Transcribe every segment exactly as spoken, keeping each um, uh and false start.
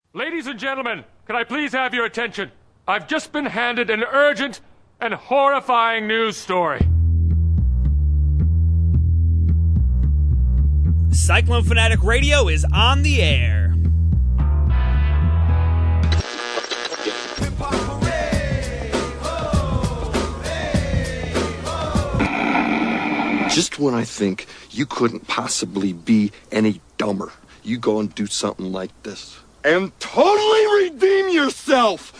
Ladies and gentlemen, can I please have your attention? I've just been handed an urgent and horrifying news story. Cyclone Fanatic Radio is on the air. Just when I think you couldn't possibly be any dumber, you go and do something like this. And totally redeem yourself!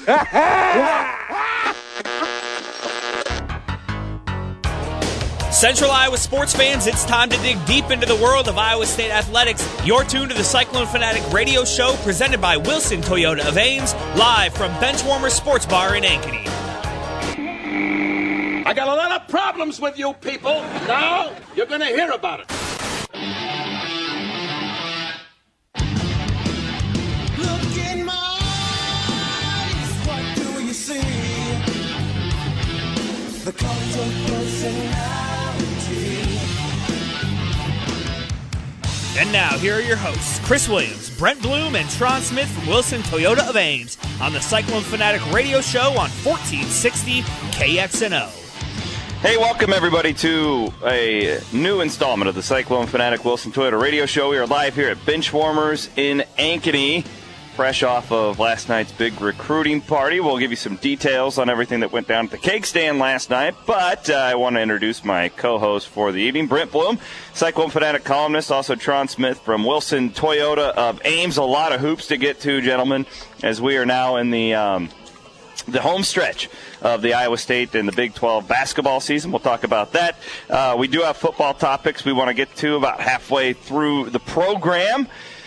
Central Iowa sports fans, it's time to dig deep into the world of Iowa State athletics. You're tuned to the Cyclone Fanatic Radio Show, presented by Wilson Toyota of Ames, live from Benchwarmer Sports Bar in Ankeny. I got a lot of problems with you people. Now you're going to hear about it. Look in my eyes, what do you see? The cult of personality. And now, here are your hosts, Chris Williams, Brent Bloom, and Tron Smith from Wilson Toyota of Ames on the Cyclone Fanatic Radio Show on fourteen sixty K X N O. Hey, welcome everybody to a new installment of the Cyclone Fanatic Wilson Toyota Radio Show. We are live here at Benchwarmers in Ankeny, fresh off of last night's big recruiting party. We'll give you some details on everything that went down at the cake stand last night, but uh, I want to introduce my co-host for the evening, Brent Bloom, Cyclone Fanatic columnist, also Tron Smith from Wilson Toyota of Ames. A lot of hoops to get to, gentlemen, as we are now in the um, the home stretch of the Iowa State and the Big twelve basketball season. We'll talk about that. Uh, we do have football topics we want to get to about halfway through the program.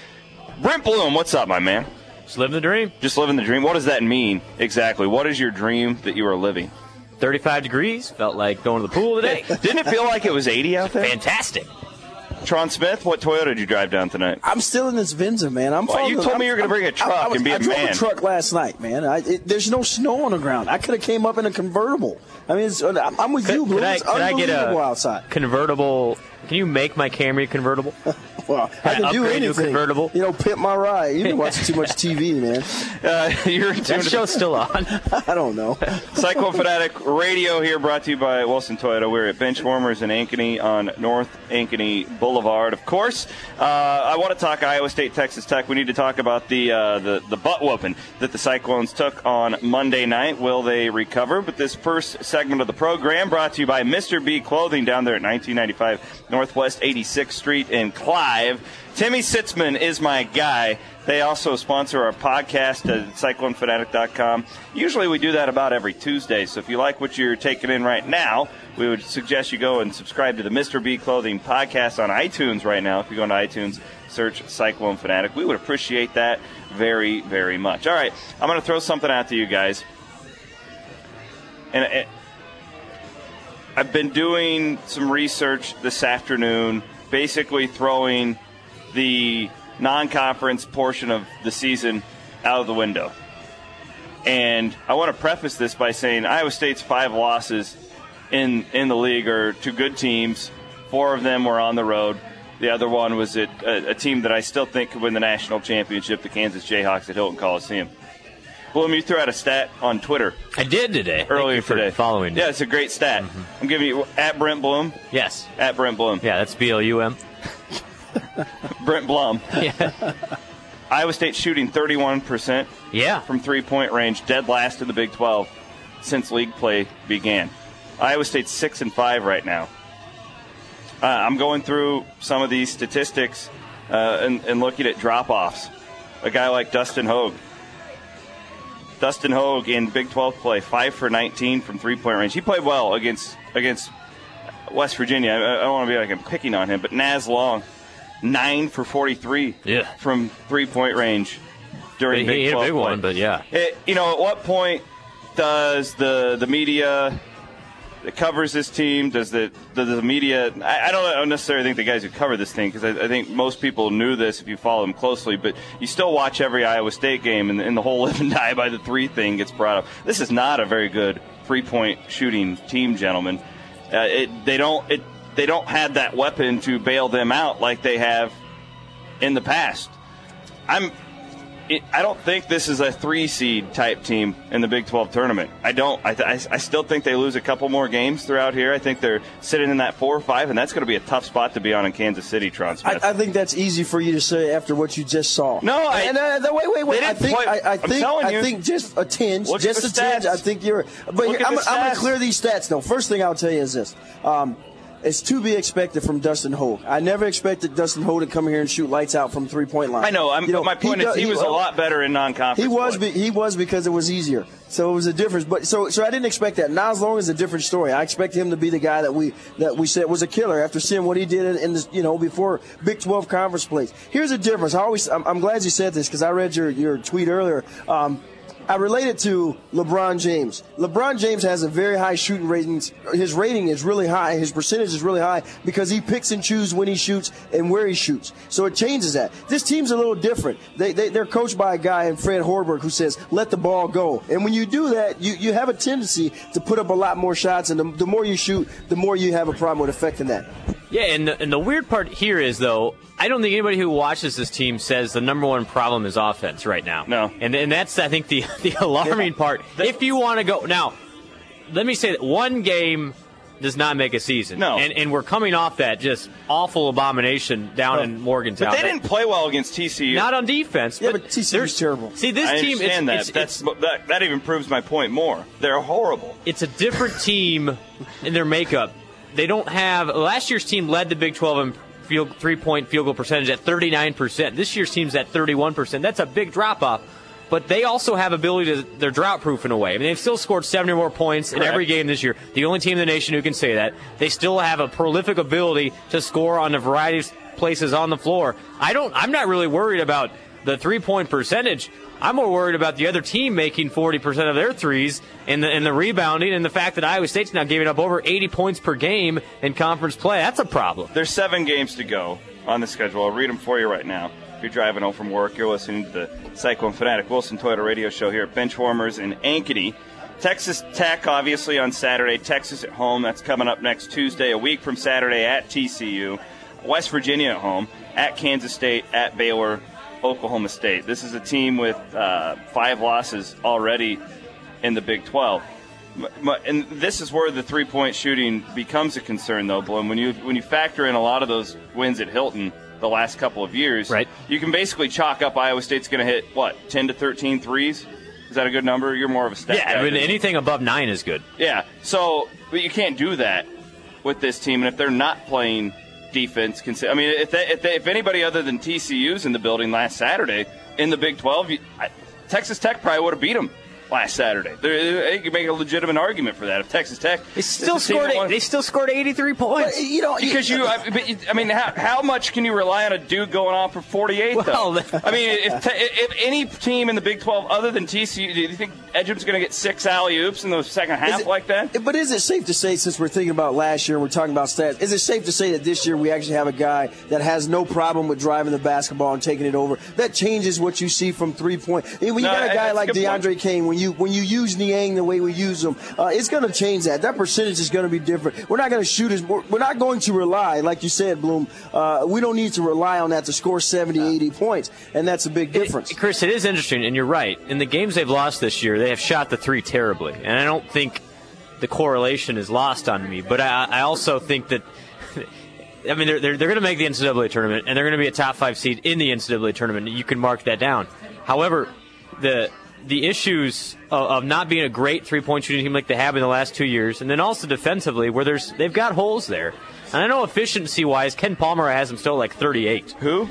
Brent Bloom, what's up, my man? Just living the dream. Just living the dream. What does that mean exactly? What is your dream that you are living? thirty-five degrees. Felt like going to the pool today. Didn't it feel like it was eighty out there? Fantastic. Tron Smith, what Toyota did you drive down tonight? I'm still in this Venza, man. I'm. Well, you the, told me I'm, you were going to bring a truck I, I was, and be a I drove man. a truck last night, man. I, it, there's no snow on the ground. I could have came up in a convertible. I mean, it's, I'm, I'm with Could, you, Blue. could I, It's could I get unbelievable a outside. convertible? Can you make my Camry convertible? Well, I can do upgrade to a anything. convertible? You know, pimp my ride. You've been watching too much T V, man. Uh, you're That show's still on. I don't know. Cyclone Fanatic Radio here, brought to you by Wilson Toyota. We're at Benchwarmers in Ankeny on North Ankeny Boulevard, of course. Uh, I want to talk Iowa State, Texas Tech. We need to talk about the, uh, the the butt whooping that the Cyclones took on Monday night. Will they recover? But this first segment of the program brought to you by Mister B Clothing down there at nineteen ninety-five Northwest eighty-sixth Street in Clive. Timmy Sitzman is my guy. They also sponsor our podcast at cyclone fanatic dot com. Usually we do that about every Tuesday, so if you like what you're taking in right now, we would suggest you go and subscribe to the Mister B Clothing podcast on iTunes right now. If you go into iTunes, search Cyclone Fanatic. We would appreciate that very, very much. All right, I'm going to throw something out to you guys. And it, I've been doing some research this afternoon, basically throwing the non-conference portion of the season out of the window. And I want to preface this by saying Iowa State's five losses in, in the league are to good teams. Four of them were on the road. The other one was at a, a team that I still think could win the national championship, the Kansas Jayhawks at Hilton Coliseum. Bloom, you threw out a stat on Twitter. I did today. Earlier Thank you for today. following. Yeah, it's a great stat. Mm-hmm. I'm giving you at Brent Bloom. Yes. At Brent Bloom. Yeah, that's B L U M. Brent Blum. Yeah. Iowa State shooting thirty-one percent Yeah. from three-point range, dead last in the Big twelve since league play began. Iowa State's six and five right now. Uh, I'm going through some of these statistics uh, and, and looking at drop-offs. A guy like Dustin Hogue. Dustin Hogue in Big twelve play, five for nineteen from three-point range. He played well against against West Virginia. I, I don't want to be like I'm picking on him, but Naz Long, nine for forty-three yeah. from three-point range during he, Big he twelve hit a big play. one, but yeah. It, you know, at what point does the the media that covers this team, does the does the media, I, I don't necessarily think the guys who cover this thing, because I, I think most people knew this if you follow them closely, but you still watch every Iowa State game, and, and the whole live and die by the three thing gets brought up. This is not a very good three-point shooting team, gentlemen. Uh, it, they don't it, they don't have that weapon to bail them out like they have in the past. I'm it, I don't think this is a three-seed type team in the Big twelve tournament. I don't. I, th- I still think they lose a couple more games throughout here. I think they're sitting in that four or five, and that's going to be a tough spot to be on in Kansas City, Tron Smith. I, I think that's easy for you to say after what you just saw. No, I, and, uh, wait, wait, wait. I think, play, I, I I'm think, telling I you. think just a tinge, Look just at a the tinge. stats. I think you're. But Look here, at I'm, the I'm going stats. to clear these stats. though. First thing I'll tell you is this. Um, It's to be expected from Dustin Hogue. I never expected Dustin Hogue to come here and shoot lights out from three-point line. I know. I'm, you know but my point he, is he, he was a lot better in non-conference. He was. play. Be, he was because it was easier. So it was a difference. But so so I didn't expect that. Now as long as a different story. I expect him to be the guy that we that we said was a killer after seeing what he did in, in this, you know, before Big twelve conference plays. Here's the difference. I always I'm, I'm glad you said this because I read your your tweet earlier. Um, I relate it to LeBron James. LeBron James has a very high shooting rating. His rating is really high. His percentage is really high because he picks and chooses when he shoots and where he shoots. So it changes that. This team's a little different. They, they, they're coached by a guy in Fred Hoiberg who says, let the ball go. And when you do that, you, you have a tendency to put up a lot more shots. And the, the more you shoot, the more you have a problem with affecting that. Yeah, and the, and the weird part here is, though, I don't think anybody who watches this team says the number one problem is offense right now. No. And and that's, I think, the, the alarming Yeah. part. If you want to go – now, let me say that one game does not make a season. No. And, and we're coming off that just awful abomination down No. in Morgantown. But they didn't play well against T C U. Not on defense. Yeah, but, but T C U's terrible. See, this I team – understand it's, that. it's, That's, it's, that. That even proves my point more. They're horrible. it's a different team in their makeup. They don't have – last year's team led the Big twelve in field, three-point field goal percentage at thirty-nine percent. This year's team's at thirty-one percent. That's a big drop-off. But they also have ability to – they're drought-proof in a way. I mean, they've still scored seventy more points in Correct. every game this year. The only team in the nation who can say that. They still have a prolific ability to score on a variety of places on the floor. I don't – I'm not really worried about the three-point percentage. I'm more worried about the other team making forty percent of their threes and the, and the rebounding and the fact that Iowa State's now giving up over eighty points per game in conference play. That's a problem. There's seven games to go on the schedule. I'll read them for you right now. If you're driving home from work, you're listening to the Cyclone Fanatic Wilson Toyota radio show here at Benchwarmers in Ankeny. Texas Tech, obviously, on Saturday. Texas at home. That's coming up next Tuesday, a week from Saturday at T C U. West Virginia at home, at Kansas State, at Baylor, Oklahoma State. This is a team with uh, five losses already in the Big twelve. And this is where the three-point shooting becomes a concern, though, Bloom. When you when you factor in a lot of those wins at Hilton the last couple of years, right, you can basically chalk up Iowa State's going to hit, what, ten to thirteen threes? Is that a good number? You're more of a stat Yeah, guy I mean, than- anything above nine is good. Yeah, so but you can't do that with this team, and if they're not playing defense, I mean, if they, if, they, if anybody other than T C U's in the building last Saturday in the Big twelve, you, I, Texas Tech probably would have beat them last Saturday. They could make a legitimate argument for that. If Texas Tech, They still is the team scored. that won- They still scored eighty-three points. But, you know, because you, I, but you- I mean, how, how much can you rely on a dude going off for forty-eight? Well, though, I mean, if, if any team in the Big twelve other than T C U, do you think Edgum's going to get six alley oops in the second half Is it- like that? But is it safe to say, since we're thinking about last year and we're talking about stats, is it safe to say that this year we actually have a guy that has no problem with driving the basketball and taking it over? That changes what you see from three point. When you No, got a guy that's a like good point. DeAndre Kane, when you when you use Niang the way we use him, uh, it's going to change that. That percentage is going to be different. We're not going to shoot as we're, we're not going to rely, like you said, Bloom. Uh, we don't need to rely on that to score seventy, eighty points, and that's a big difference. It, Chris, it is interesting, and you're right. In the games they've lost this year, they have shot the three terribly, and I don't think the correlation is lost on me. But I, I also think that, I mean, they're they're, they're going to make the N C double A tournament, and they're going to be a top five seed in the N C double A tournament. You can mark that down. However, the the issues of, of not being a great three-point shooting team like they have in the last two years, and then also defensively, where there's they've got holes there. And I know efficiency-wise, Ken Palmer has him still like thirty-eight. Who?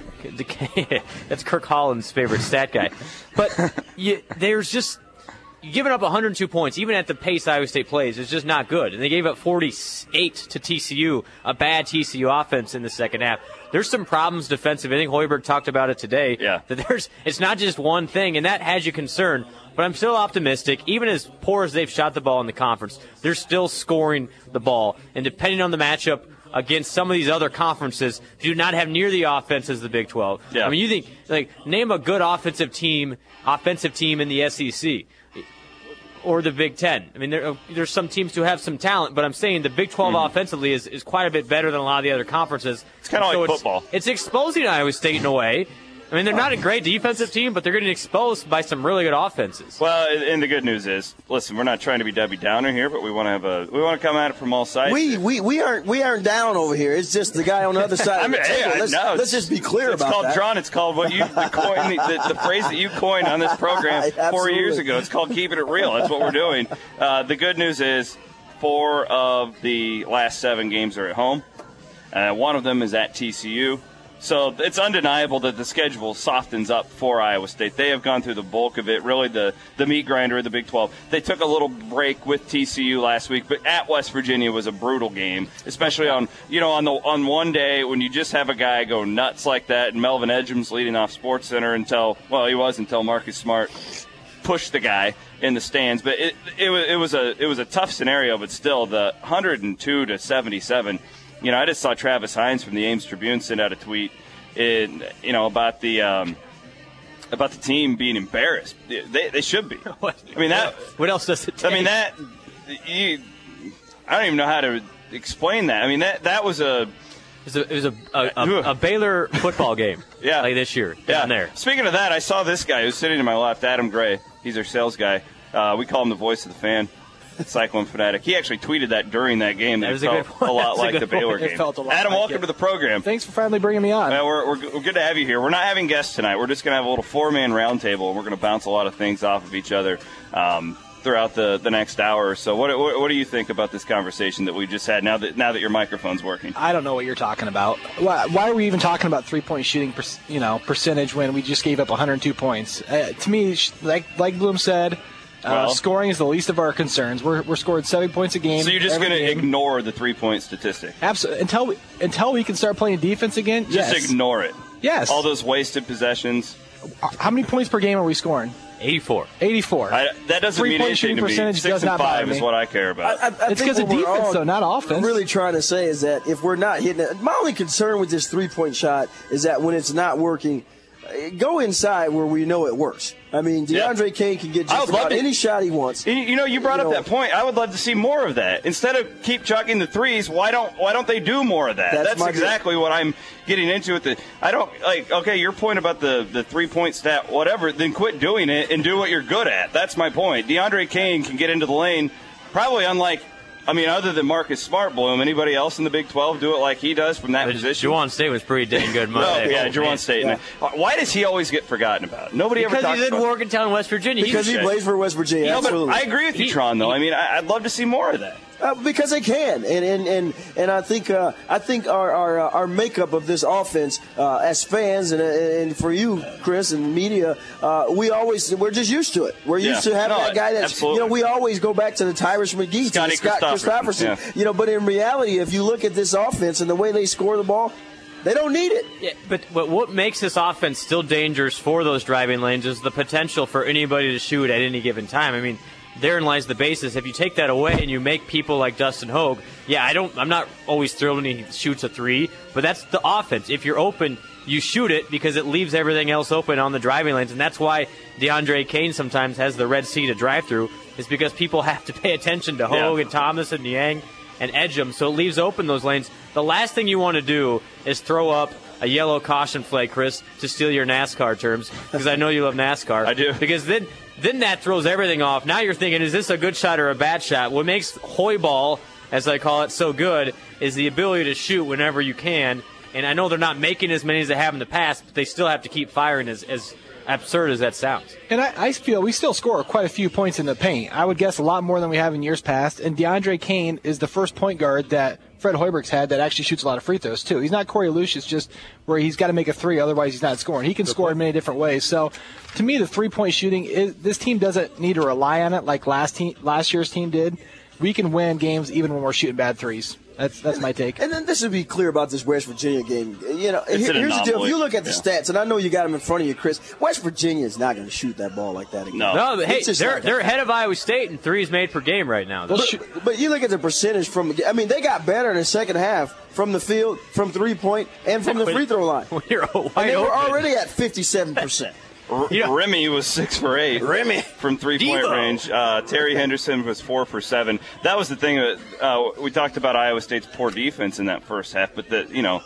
That's Kirk Holland's favorite stat guy. But you, there's just you're giving up one hundred two points, even at the pace Iowa State plays, is just not good. And they gave up forty-eight to T C U, a bad T C U offense in the second half. There's some problems defensively. I think Hoiberg talked about it today. Yeah. That there's it's not just one thing, and that has you concerned. But I'm still optimistic. Even as poor as they've shot the ball in the conference, they're still scoring the ball. And depending on the matchup against some of these other conferences, do not have near the offense as the Big twelve. Yeah. I mean, you think like name a good offensive team, offensive team in the S E C. Or the Big Ten. I mean, there, there's some teams who have some talent, but I'm saying the Big twelve Mhm. offensively is, is quite a bit better than a lot of the other conferences. It's kind of So like football. It's exposing Iowa State in a way, I mean, they're not a great defensive team, but they're getting exposed by some really good offenses. Well, and the good news is, listen, we're not trying to be Debbie Downer here, but we want to have a we want to come at it from all sides. We we we aren't we aren't down over here. It's just the guy on the other side I of the mean, table. hey, Let's, no, let's just be clear it's about called, that. John, it's called what you the, coin, the, the, the phrase that you coined on this program four Absolutely. years ago. It's called keeping it real. That's what we're doing. Uh, the good news is, four of the last seven games are at home. Uh, one of them is at T C U. So it's undeniable that the schedule softens up for Iowa State. They have gone through the bulk of it, really the, the meat grinder of the Big twelve. They took a little break with T C U last week, but at West Virginia was a brutal game, especially on you know on the on one day when you just have a guy go nuts like that, and Melvin Edgins leading off SportsCenter until well he was until Marcus Smart pushed the guy in the stands. But it it was it was a it was a tough scenario, but still the one hundred two to seventy-seven. You know, I just saw Travis Hines from the Ames Tribune send out a tweet, in, you know, about the um, about the team being embarrassed. They they should be. I mean that. What else does it take? I mean that. You, I don't even know how to explain that. I mean that that was a. It was a, it was a, a, a, a Baylor football game. Yeah, like this year. Yeah. Down there. Speaking of that, I saw this guy who's sitting to my left, Adam Gray. He's our sales guy. Uh, we call him the voice of the fan. Cyclone Fanatic. He actually tweeted that during that game. That, that was it a, felt good a lot like a the point. Baylor It game. felt a lot Adam, like welcome it. to the program. Thanks for finally bringing me on. Uh, we're, we're, we're good to have you here. We're not having guests tonight. We're just going to have a little four-man roundtable, and we're going to bounce a lot of things off of each other um, throughout the, the next hour or so. What, what what do you think about this conversation that we just had? Now that now that your microphone's working, I don't know what you're talking about. Why, why are we even talking about three-point shooting, per, you know, percentage when we just gave up one hundred two points? Uh, to me, sh- like like Bloom said. Uh, Well, scoring is the least of our concerns. We're we're scoring seven points a game. so you're just every going to game. ignore the three-point statistic? Absolutely until we until we can start playing defense again. Just yes. ignore it. Yes. All those wasted possessions. How many points per game are we scoring? eighty-four. eighty-four. I, that doesn't mean Three-point anything shooting to me. percentage Six does and not bother five me. is what I care about. I, I It's think because of what we're defense, all though, not offense. Really trying to say is that if we're not hitting it, my only concern with this three-point shot is that when it's not working, go inside where we know it works. I mean, DeAndre Yeah. Kane can get I just would love about to- any shot he wants. You you know, you brought You up know- that point. I would love to see more of that. Instead of keep chucking the threes, why don't why don't they do more of that? That's That's, my exactly what I'm getting into with the. I don't like. Okay, your point about the the three point stat, whatever. Then quit doing it and do what you're good at. That's my point. DeAndre Kane can get into the lane, probably unlike. I mean, other than Marcus Smart, Bloom, anybody else in the Big twelve do it like he does from that But position? Juwan State was pretty dang good No, Monday. yeah, Oh, Juwan man. State. Yeah. Why does he always get forgotten about? Nobody ever Because talks he's in about Morgantown, West Virginia. Because he He's- plays for West Virginia, No, but absolutely. I agree with you, He- Tron. Though he- I mean, I, I'd love to see more of that. Uh, because they can, and and and, and I think uh, I think our our, uh, our makeup of this offense uh, as fans and and for you, Chris, and media, uh, we always we're just used to it. We're Yeah. used to having No, that guy that's absolutely. you know we always go back to the Tyrus McGee, to Scotty the Scott Christopherson, Christopherson, yeah. you know. But in reality, if you look at this offense and the way they score the ball, they don't need it. Yeah, but, but what makes this offense still dangerous for those driving lanes is the potential for anybody to shoot at any given time. I mean, therein lies the basis. If you take that away and you make people like Dustin Hogue, yeah, I don't. I'm not always thrilled when he shoots a three, but that's the offense. If you're open, you shoot it because it leaves everything else open on the driving lanes, and that's why DeAndre Kane sometimes has the red sea to drive through. Is because people have to pay attention to Hogue Yeah. and Thomas and Niang and Edgem, so it leaves open those lanes. The last thing you want to do is throw up a yellow caution flag, Chris, to steal your NASCAR terms, because I know you love NASCAR. I do. Because then then that throws everything off. Now you're thinking, is this a good shot or a bad shot? What makes Hoy ball, as I call it, so good is the ability to shoot whenever you can. And I know they're not making as many as they have in the past, but they still have to keep firing, as, as absurd as that sounds. And I, I feel we still score quite a few points in the paint. I would guess a lot more than we have in years past. And DeAndre Kane is the first point guard that Fred Hoiberg's had that actually shoots a lot of free throws, too. He's not Corey Lucius, just where he's got to make a three, otherwise he's not scoring. He can score in many different ways. So, to me, the three-point shooting, is this team doesn't need to rely on it like last team, last year's team did. We can win games even when we're shooting bad threes. That's that's my take. And then this would be clear about this West Virginia game. You know, It's here- an here's the deal. If anomaly. you look at the Yeah. stats, and I know you got them in front of you, Chris, West Virginia is not going to shoot that ball like that again. No. No, but hey, It's just they're not they're that. ahead of Iowa State in threes made per game right now. though. But, but you look at the percentage from, I mean, they got better in the second half from the field, from three-point, and from the free throw line. When you're wide And they were open. already at fifty-seven percent. R- Yeah. Remy was six for eight. Remy. From three-point Devo. range. Uh, Terry Henderson was four for seven. That was the thing that uh, we talked about Iowa State's poor defense in that first half, but the you know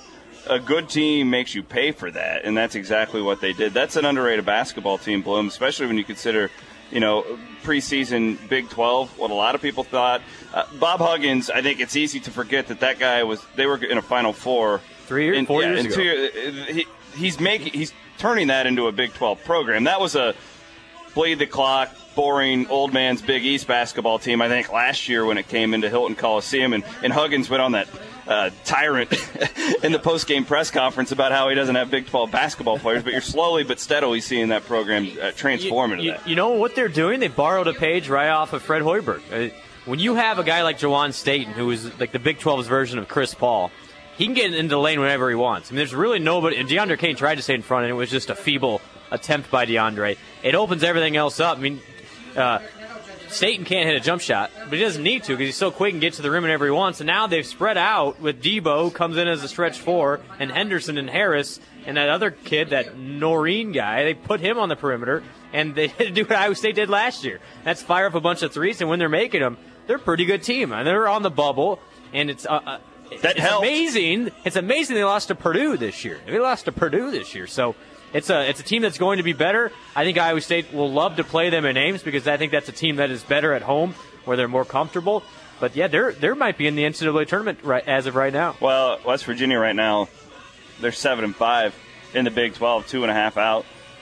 a good team makes you pay for that, and that's exactly what they did. That's an underrated basketball team, Bloom, especially when you consider, you know, preseason Big twelve, what a lot of people thought. Uh, Bob Huggins, I think it's easy to forget that that guy was, they were in a Final Four. Three years, in, four yeah, years in ago. Two years, he, he's making, he's turning that into a Big twelve program. That was a bleed the clock, boring, old man's Big East basketball team, I think, last year when it came into Hilton Coliseum, and, and Huggins went on that uh, tyrant in the post-game press conference about how he doesn't have Big twelve basketball players, but you're slowly but steadily seeing that program uh, transform into you, that. You know what they're doing? They borrowed a page right off of Fred Hoiberg. Uh, when you have a guy like Jawan Staten, who is like the Big twelve's version of Chris Paul, he can get into the lane whenever he wants. I mean, there's really nobody, and DeAndre Kane tried to stay in front, and it was just a feeble attempt by DeAndre. It opens everything else up. I mean, uh, Staten can't hit a jump shot, but he doesn't need to because he's so quick and gets to the rim whenever he wants. And now they've spread out with Debo comes in as a stretch four, and Henderson and Harris, and that other kid, that Noreen guy, they put him on the perimeter, and they do what Iowa State did last year. That's fire up a bunch of threes, and when they're making them, they're a pretty good team. And they're on the bubble, and it's uh, uh, That it's helped. amazing. It's amazing they lost to Purdue this year. They lost to Purdue this year, so it's a it's a team that's going to be better. I think Iowa State will love to play them in Ames because I think that's a team that is better at home where they're more comfortable. But yeah, they're they might be in the N C double A tournament right, as of right now. Well, West Virginia right now, they're seven and five in the Big twelve, two and a half out.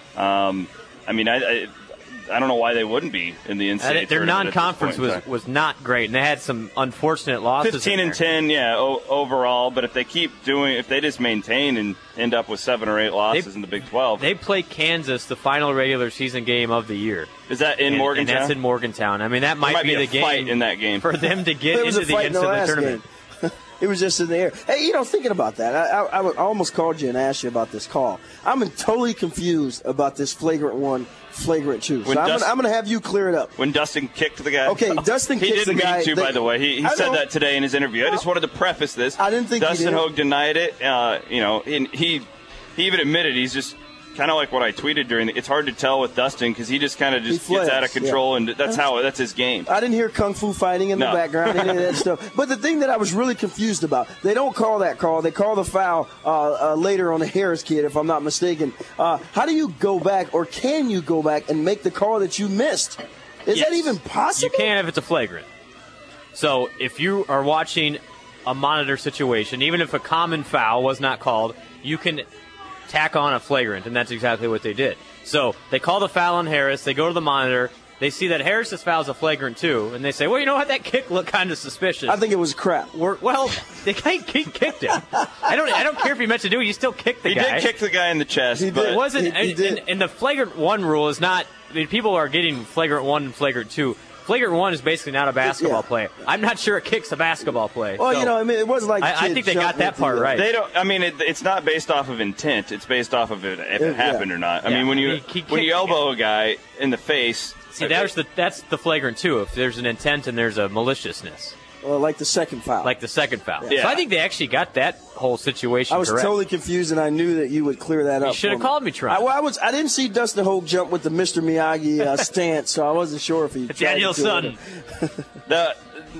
Um, I mean, I, I I don't know why they wouldn't be in the N C double A Uh, their tournament at this non-conference point in was, time. was not great, and they had some unfortunate losses. Fifteen in and there. ten, yeah, o- overall. But if they keep doing, if they just maintain and end up with seven or eight losses They- in the Big twelve, They play Kansas the final regular season game of the year. is that in and, Morgantown? And that's in Morgantown. I mean, that might, might be, be a the game fight in that game. for them to get There was into a the fight N in C the double A last tournament. game. It was just in the air. Hey, you know, thinking about that, I, I, I almost called you and asked you about this call. I'm totally confused about this flagrant one, flagrant two. So When I'm Dust- gonna- I'm going to have you clear it up. When Dustin kicked the guy. Okay, Dustin he kicks didn't the guy. mean to, They- by the way. He, he I said know. that today in his interview. I just wanted to preface this. I didn't think he Dustin did. Hogue denied it. Uh, you know, and he he even admitted he's just kind of like what I tweeted during. The, it's hard to tell with Dustin because he just kind of just He gets out of flares, control, yeah. and that's how that's his game. I didn't hear kung fu fighting in the No. background, any of that stuff. But the thing that I was really confused about, they don't call that call. They call the foul uh, uh, later on the Harris kid, if I'm not mistaken. Uh, how do you go back, or can you go back and make the call that you missed? Is Yes. that even possible? You can if it's a flagrant. So if you are watching a monitor situation, even if a common foul was not called, you can tack on a flagrant, and that's exactly what they did. So they call the foul on Harris. They go to the monitor. They see that Harris's foul is a flagrant too, and they say, well, you know what? That kick looked kind of suspicious. I think it was crap. We're, well, they kind of kicked him. I don't. I don't care if he meant to do it. You still kick the He guy. did kick the guy in the chest. He but did. It wasn't. He- he and, did. and, and the flagrant one rule is not. I mean, people are getting flagrant one and flagrant two. Flagrant one is basically not a basketball Yeah. play. I'm not sure it kicks a basketball play. Well, So, you know, I mean, it wasn't like the I, I kid think they jumped got that with part the, uh, right. They don't. I mean, it, it's not based off of intent. It's based off of it if Yeah. it happened or not. I Yeah. mean, when you He- he when you kicked- elbow a guy in the face, See, that's the that's the flagrant two. If there's an intent and there's a maliciousness, uh, like the second foul. like the second foul. Yeah. So I think they actually got that whole situation I was correct. totally confused, and I knew that you would clear that up. should have for called me, Trump. I, well, I was. I didn't see Dustin Hogue jump with the Mister Miyagi uh, stance, so I wasn't sure if he. tried to Daniel's do son. it. The,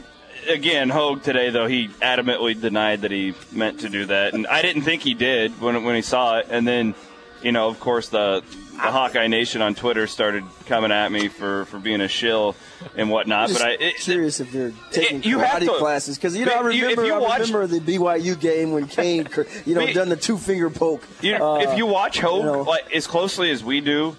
again, Hogue today, though, he adamantly denied that he meant to do that. And I didn't think he did when when he saw it. And then, you know, of course, the, the Hawkeye Nation on Twitter started coming at me for, for being a shill and whatnot. Just But I it, curious if they're taking you have karate to- classes, because you know I If you- if remember you I watch- remember the B Y U game when Kane you know We- done the two finger poke. you, Uh, if you watch Hogue you know. like as closely as we do,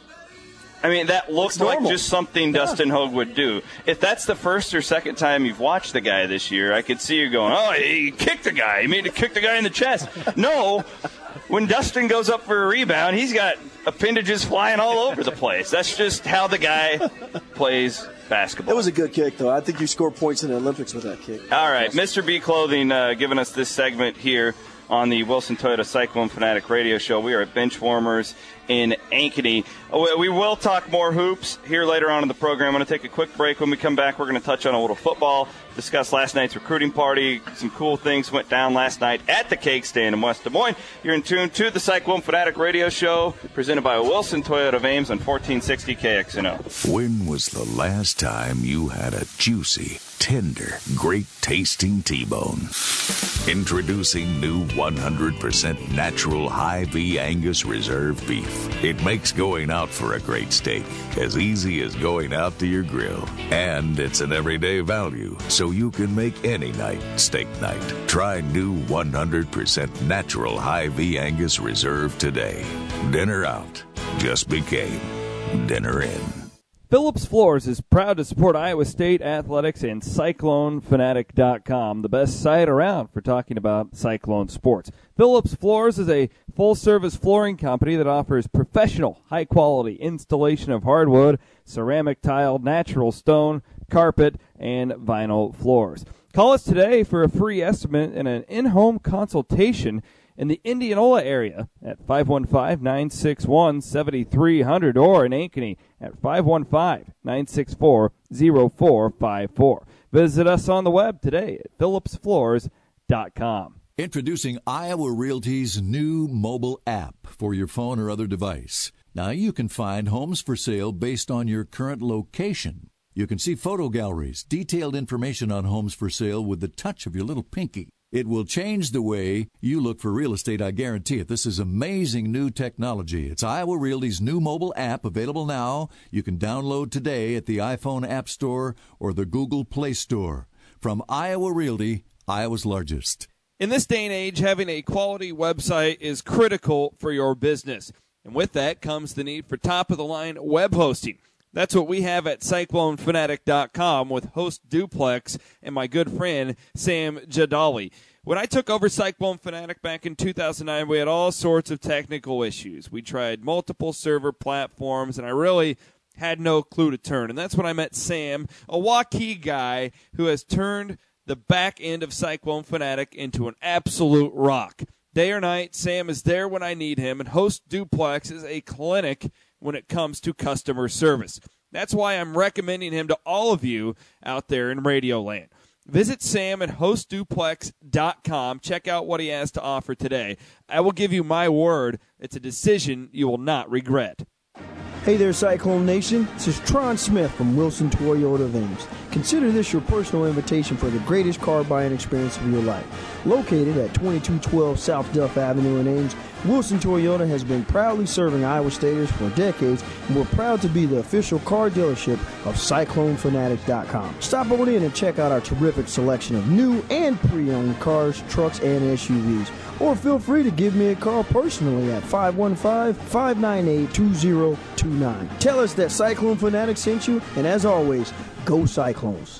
I mean, that looks It's like normal. just something Dustin Hogue would do. If that's the first or second time you've watched the guy this year, I could see you going, oh, he kicked the guy. He made to kick the guy in the chest. No, when Dustin goes up for a rebound, he's got appendages flying all over the place. That's just how the guy plays basketball. It was a good kick, though. I think you scored points in the Olympics with that kick. All right, Mister B Clothing uh, giving us this segment here on the Wilson Toyota Cyclone Fanatic Radio Show. We are at Benchwarmers in Ankeny. Oh, we will talk more hoops here later on in the program. I'm going to take a quick break. When we come back, we're going to touch on a little football, discuss last night's recruiting party. Some cool things went down last night at the Cake Stand in West Des Moines. You're in tune to the Cyclone Fanatic Radio Show, presented by Wilson Toyota of Ames on fourteen sixty K X N O. When was the last time you had a juicy, tender, great-tasting T-bone. Introducing new one hundred percent natural Hy-Vee Angus Reserve beef. It makes going out for a great steak as easy as going out to your grill. And it's an everyday value, so you can make any night steak night. Try new one hundred percent natural Hy-Vee Angus Reserve today. Dinner out just became dinner in. Phillips Floors is proud to support Iowa State athletics and Cyclone Fanatic dot com, the best site around for talking about Cyclone sports. Phillips Floors is a full-service flooring company that offers professional, high-quality installation of hardwood, ceramic tile, natural stone, carpet, and vinyl floors. Call us today for a free estimate and an in-home consultation in the Indianola area at five one five, nine six one, seven three zero zero or in Ankeny at five one five, nine six four, zero four five four. Visit us on the web today at Phillips Floors dot com. Introducing Iowa Realty's new mobile app for your phone or other device. Now you can find homes for sale based on your current location. You can see photo galleries, detailed information on homes for sale with the touch of your little pinky. It will change the way you look for real estate, I guarantee it. This is amazing new technology. It's Iowa Realty's new mobile app, available now. You can download today at the iPhone App Store or the Google Play Store. From Iowa Realty, Iowa's largest. In this day and age, having a quality website is critical for your business. And with that comes the need for top-of-the-line web hosting. That's what we have at Cyclone Fanatic dot com with Host Duplex and my good friend Sam Jadali. When I took over Cyclone Fanatic back in two thousand nine, we had all sorts of technical issues. We tried multiple server platforms, and I really had no clue to turn. And that's when I met Sam, a Waukee guy who has turned the back end of Cyclone Fanatic into an absolute rock. Day or night, Sam is there when I need him, and Host Duplex is a clinic when it comes to customer service. That's why I'm recommending him to all of you out there in Radio Land. Visit Sam at Host Duplex dot com. Check out what he has to offer today. I will give you my word, it's a decision you will not regret. Hey there, Cyclone Nation. This is Tron Smith from Wilson Toyota of Ames. Consider this your personal invitation for the greatest car buying experience of your life. Located at twenty-two twelve South Duff Avenue in Ames, Wilson Toyota has been proudly serving Iowa Staters for decades, and we're proud to be the official car dealership of Cyclone Fanatic dot com. Stop on in and check out our terrific selection of new and pre-owned cars, trucks, and S U Vs. Or feel free to give me a call personally at five one five, five nine eight, two zero two nine. Tell us that Cyclone Fanatic sent you, and as always, go Cyclones.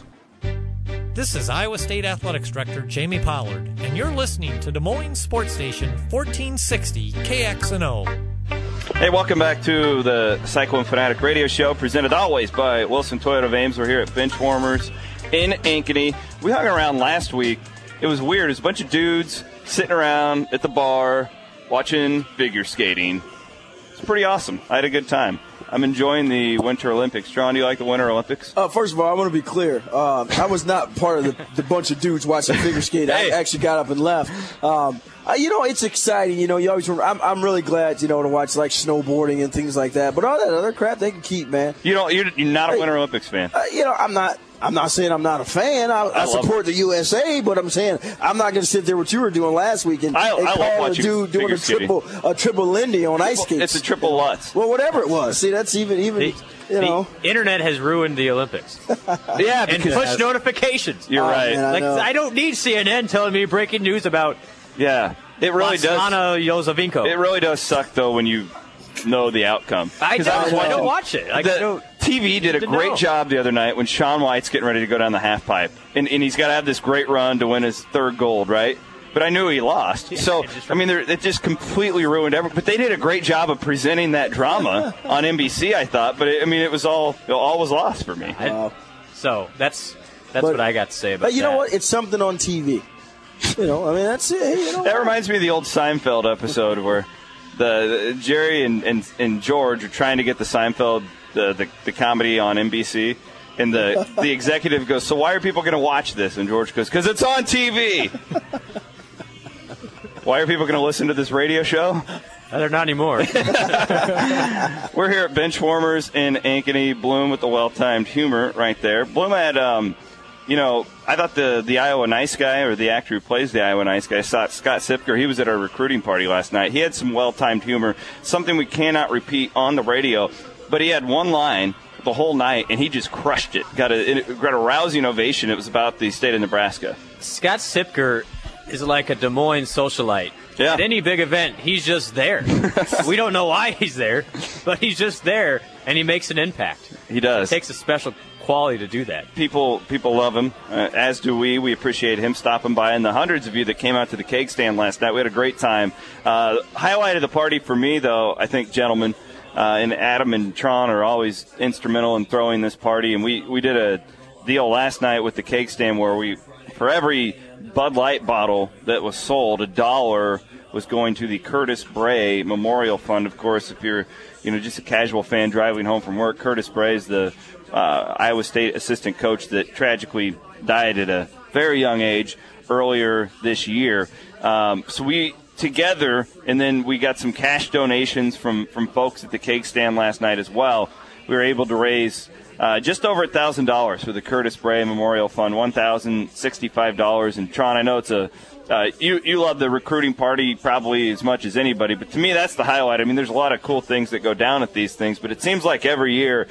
This is Iowa State Athletics Director Jamie Pollard, and you're listening to Des Moines Sports Station fourteen sixty K X N O. Hey, welcome back to the Cyclone Fanatic Radio Show, presented always by Wilson Toyota of Ames. We're here at Benchwarmers in Ankeny. We hung around last week. It was weird. It was a bunch of dudes sitting around at the bar watching figure skating. It's pretty awesome. I had a good time. I'm enjoying the Winter Olympics. John, do you like the Winter Olympics? Uh, first of all, I want to be clear. Uh, I was not part of the, the bunch of dudes watching figure skate. Hey. I actually got up and left. Um, uh, you know, it's exciting. You know, you always. I'm, I'm really glad, you know, to watch like snowboarding and things like that. But all that other crap, they can keep, man. You don't. You're, you're not a Winter Olympics fan. Uh, you know, I'm not. I'm not saying I'm not a fan. I, I, I support it. The U S A, but I'm saying I'm not going to sit there what you were doing last week and, I, and I call a dude doing a triple a triple Lindy on triple, ice skates. It's a triple Lutz. Well, whatever it was. See, that's even even the, you know. The internet has ruined the Olympics. Yeah, and push notifications. You're oh, right. Man, I like know. I don't need C N N telling me breaking news about. Yeah, it really Lana does. Yozovinko. It really does suck though when you know the outcome. I don't. I, I don't watch it. I the don't. T V did a great know. job the other night when Shaun White's getting ready to go down the half pipe, and, and he's got to have this great run to win his third gold, right? But I knew he lost, Yeah, so just, I mean, it just completely ruined everything. But they did a great job of presenting that drama on N B C, I thought. But it, I mean, it was all all was lost for me. I, so that's that's But- what I got to say about But you that. know what? It's something on T V. You know, I mean, that's it. You know, That reminds me of the old Seinfeld episode where the, the Jerry and, and and George are trying to get the Seinfeld the the, the comedy on N B C, and the the executive goes, "So why are people going to watch this?" And George goes, "Because it's on T V." Why are people going to listen to this radio show? Uh, they're not anymore. We're here at Benchwarmers in Ankeny. Bloom with the well-timed humor right there. Bloom had um, you know, I thought the, the Iowa Nice Guy, or the actor who plays the Iowa Nice Guy, Scott Sipker, he was at our recruiting party last night. He had some well-timed humor, something we cannot repeat on the radio, but he had one line the whole night, and he just crushed it. Got a, it got a rousing ovation. It was about the state of Nebraska. Scott Sipker is like a Des Moines socialite. Yeah. At any big event, he's just there. We don't know why he's there, but he's just there, and he makes an impact. He does. It takes a special quality to do that. People people love him, uh, as do we. We appreciate him stopping by, and the hundreds of you that came out to the cake stand last night. We had a great time. Uh, highlight of the party for me, though, I think, gentlemen, uh, and Adam and Tron are always instrumental in throwing this party, and we, we did a deal last night with the cake stand where we, for every Bud Light bottle that was sold, a dollar was going to the Curtis Bray Memorial Fund. Of course, if you're, you know, just a casual fan driving home from work, Curtis Bray is the uh, Iowa State assistant coach that tragically died at a very young age earlier this year. Um, so we together, and then we got some cash donations from, from folks at the cake stand last night as well. We were able to raise Uh, just over one thousand dollars for the Curtis Bray Memorial Fund, one thousand sixty-five dollars. And, Tron, I know it's a uh, – you, you love the recruiting party probably as much as anybody, but to me that's the highlight. I mean, there's a lot of cool things that go down at these things, but it seems like every year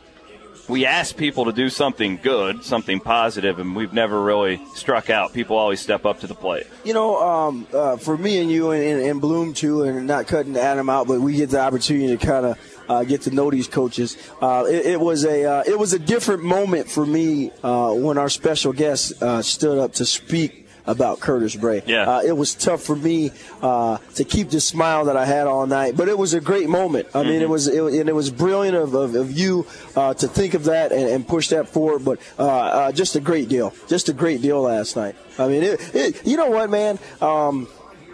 we ask people to do something good, something positive, and we've never really struck out. People always step up to the plate. You know, um, uh, for me and you and, and, and Bloom, too, and not cutting Adam out, but we get the opportunity to kind of – Uh, get to know these coaches. Uh, it, it was a uh, it was a different moment for me uh, when our special guest uh, stood up to speak about Curtis Bray. Yeah. Uh, it was tough for me uh, to keep the smile that I had all night, but it was a great moment. I mean, Mm-hmm. it was it, and it was brilliant of, of, of you uh, to think of that and, and push that forward. But uh, uh, just a great deal, just a great deal last night. I mean, it, it, you know what, man. Um,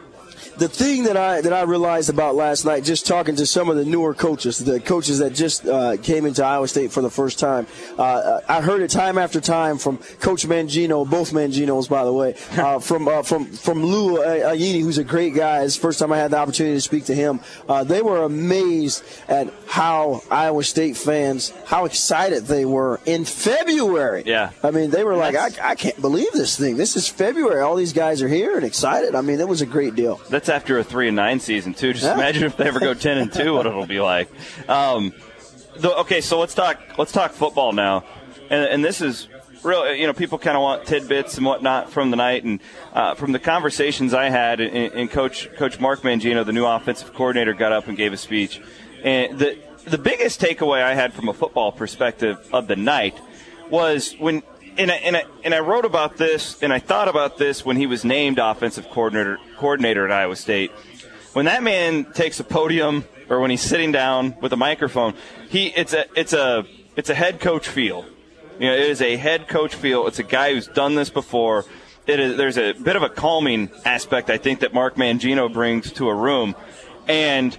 The thing that I that I realized about last night, just talking to some of the newer coaches, the coaches that just uh, came into Iowa State for the first time, uh, I heard it time after time from Coach Mangino, both Manginos, by the way, uh, from uh, from from Lou Ayini, who's a great guy. It's the first time I had the opportunity to speak to him. Uh, they were amazed at how Iowa State fans, how excited they were in February. Yeah, I mean, they were like, I, I can't believe this thing. This is February. All these guys are here and excited. I mean, it was a great deal. That's after a three and nine season too. Just yeah. imagine if they ever go ten and two, what it'll be like. Um, the, okay, so let's talk. Let's talk football now, and, and this is real. You know, people kind of want tidbits and whatnot from the night, and uh, from the conversations I had. And, and Coach Coach Mark Mangino, the new offensive coordinator, got up and gave a speech, and the the biggest takeaway I had from a football perspective of the night was when. And I, and, I, and I wrote about this, and I thought about this when he was named offensive coordinator coordinator at Iowa State. When that man takes a podium, or when he's sitting down with a microphone, he it's a it's a it's a head coach feel. You know, it is a head coach feel. It's a guy who's done this before. It is there's a bit of a calming aspect I think that Mark Mangino brings to a room, and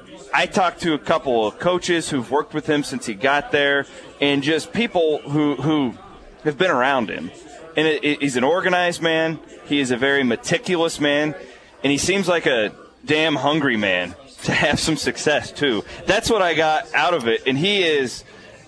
I talked to a couple of coaches who've worked with him since he got there, and just people who who. have been around him. And it, it, he's an organized man. He is a very meticulous man. And he seems like a damn hungry man to have some success, too. That's what I got out of it. And he is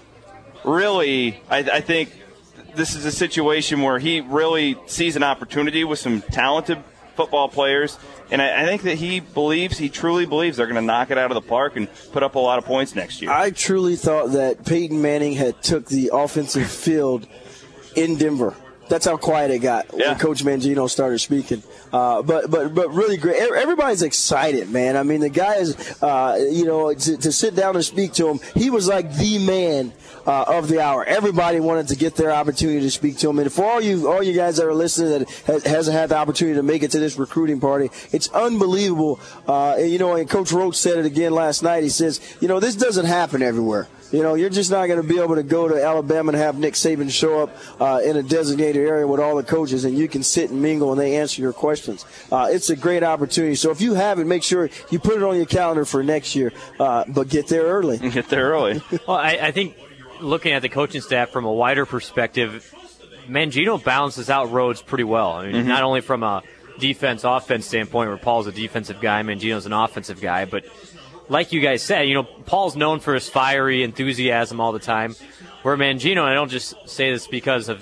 really, I, I think this is a situation where he really sees an opportunity with some talented football players. And I, I think that he believes, he truly believes they're going to knock it out of the park and put up a lot of points next year. I truly thought that Peyton Manning had took the offensive field in Denver. That's how quiet it got yeah. when Coach Mangino started speaking. Uh, but but but really great. Everybody's excited, man. I mean, the guy is, uh, you know, to, to sit down and speak to him, he was like the man uh, of the hour. Everybody wanted to get their opportunity to speak to him. And for all you all you guys that are listening that has, hasn't had the opportunity to make it to this recruiting party, it's unbelievable. Uh, and, you know, and Coach Roach said it again last night. He says, you know, this doesn't happen everywhere. You know, you're just not going to be able to go to Alabama and have Nick Saban show up uh, in a designated area with all the coaches, and you can sit and mingle and they answer your questions. Uh, it's a great opportunity. So if you have it, make sure you put it on your calendar for next year, uh, but get there early. Get there early. Well, I, I think looking at the coaching staff from a wider perspective, Mangino balances out Rhodes pretty well. I mean, mm-hmm. not only from a defense-offense standpoint, where Paul's a defensive guy, Mangino's an offensive guy, but like you guys said, you know, Paul's known for his fiery enthusiasm all the time, where Mangino, and I don't just say this because of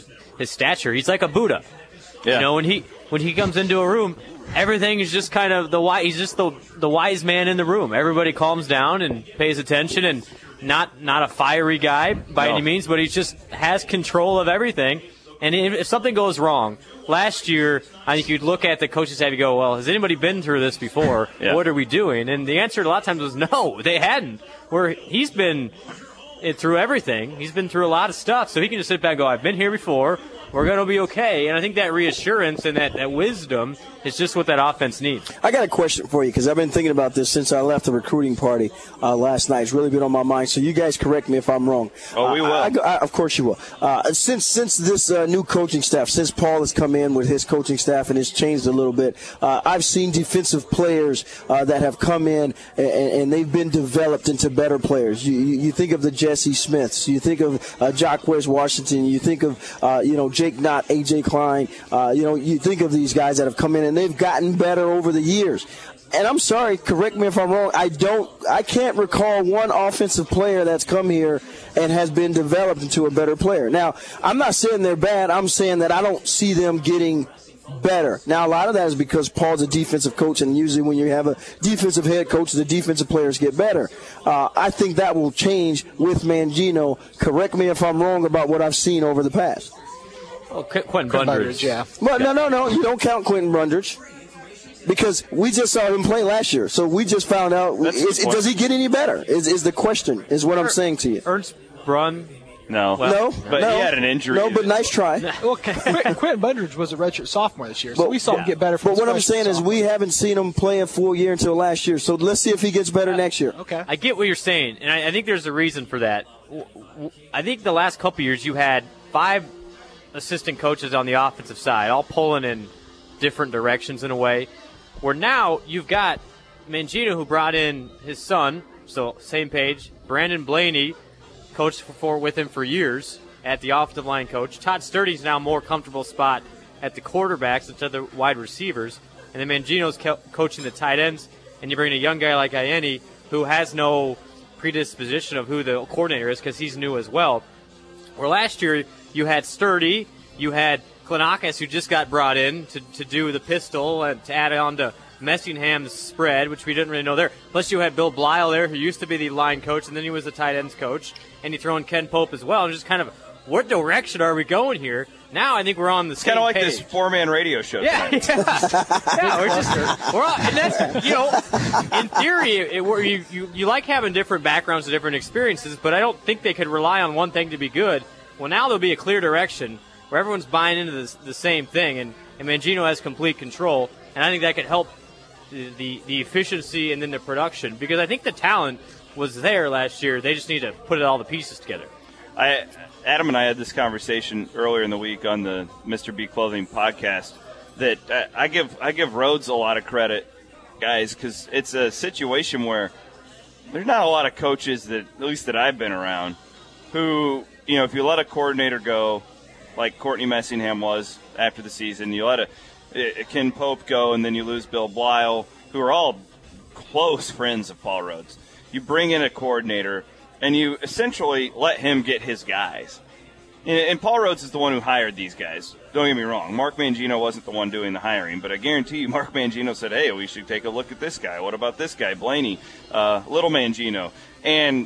his stature. He's like a Buddha. Yeah. You know, when he when he comes into a room, everything is just kind of the wise. He's just the the wise man in the room. Everybody calms down and pays attention, and not not a fiery guy by No. any means, but he just has control of everything. And if, if something goes wrong, last year, I think you'd look at the coaching staff and go, well, has anybody been through this before? Yeah. What are we doing? And the answer a lot of times was no, they hadn't. Where he's been it, through everything. He's been through a lot of stuff. So he can just sit back and go, I've been here before. We're going to be okay. And I think that reassurance and that, that wisdom is just what that offense needs. I got a question for you because I've been thinking about this since I left the recruiting party uh, last night. It's really been on my mind. So you guys correct me if I'm wrong. Oh, we will. Uh, I, I, of course you will. Uh, since since this uh, new coaching staff, since Paul has come in with his coaching staff and it's changed a little bit, uh, I've seen defensive players uh, that have come in and, and they've been developed into better players. You, you, you think of the Jesse Smiths. You think of uh, Jacquez Washington. You think of, uh, you know, Jake Knott, A J Klein. Uh, you know, you think of these guys that have come in and they've gotten better over the years. And I'm sorry, correct me if I'm wrong, I don't, I can't recall one offensive player that's come here and has been developed into a better player. Now, I'm not saying they're bad. I'm saying that I don't see them getting better. Now, a lot of that is because Paul's a defensive coach, and usually when you have a defensive head coach, the defensive players get better. Uh, I think that will change with Mangino. Correct me if I'm wrong about what I've seen over the past. Oh, Qu- Quentin Quentin Bundridge. Bundridge, yeah. Well, no, no, no. You don't count Quentin Bundridge because we just saw him play last year. So we just found out, That's the is, point. does he get any better is, is the question, is what I'm saying to you. Ernst Brunn. No. No, But no, he had an injury. No, but nice try. Well, Quentin, Quentin Bundridge was a redshirt sophomore this year, so But- we saw yeah. him get better. From But his what I'm freshman saying is sophomore. we haven't seen him play a full year until last year. So let's see if he gets better next year. Okay. I get what you're saying, and I, I think there's a reason for that. W- w- I think the last couple years you had five assistant coaches on the offensive side, all pulling in different directions in a way, where now you've got Mangino, who brought in his son, so same page, Brandon Blaney, coached for, for with him for years at the offensive line coach. Todd Sturdy's now more comfortable spot at the quarterbacks instead of the wide receivers, and then Mangino's co- coaching the tight ends, and you bring in a young guy like Ianni, who has no predisposition of who the coordinator is because he's new as well. Where last year you had Sturdy, you had Klinakis, who just got brought in to, to do the pistol and to add on to Messingham's spread, which we didn't really know there. Plus you had Bill Blyle there, who used to be the line coach, and then he was the tight ends coach, and you throw in Ken Pope as well, and just kind of, what direction are we going here? Now I think we're on the It's same kind of like page. this four-man radio show. Yeah, tonight. yeah. yeah, we're just we're all, and that's, you know, in theory, it, where you, you you like having different backgrounds and different experiences, but I don't think they could rely on one thing to be good. Well, now there'll be a clear direction where everyone's buying into this, the same thing, and, and Mangino has complete control, and I think that could help the, the the efficiency and then the production, because I think the talent was there last year. They just need to put all the pieces together. I, Adam and I had this conversation earlier in the week on the Mister B Clothing podcast that I, I give I give Rhodes a lot of credit, guys, because it's a situation where there's not a lot of coaches that, at least that I've been around, who, you know, if you let a coordinator go, like Courtney Messingham was after the season, you let a, a Ken Pope go, and then you lose Bill Blyle, who are all close friends of Paul Rhodes. You bring in a coordinator, and you essentially let him get his guys. And, and Paul Rhodes is the one who hired these guys. Don't get me wrong. Mark Mangino wasn't the one doing the hiring, but I guarantee you Mark Mangino said, hey, we should take a look at this guy. What about this guy, Blaney, uh, little Mangino? And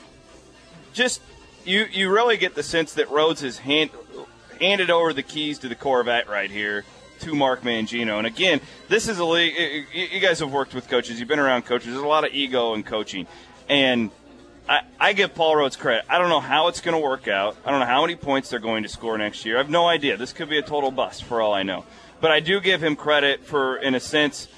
just you you really get the sense that Rhodes has hand, handed over the keys to the Corvette right here to Mark Mangino. And again, this is a league. You guys have worked with coaches. You've been around coaches. There's a lot of ego in coaching. And I, I give Paul Rhodes credit. I don't know how it's going to work out. I don't know how many points they're going to score next year. I have no idea. This could be a total bust for all I know. But I do give him credit for, in a sense,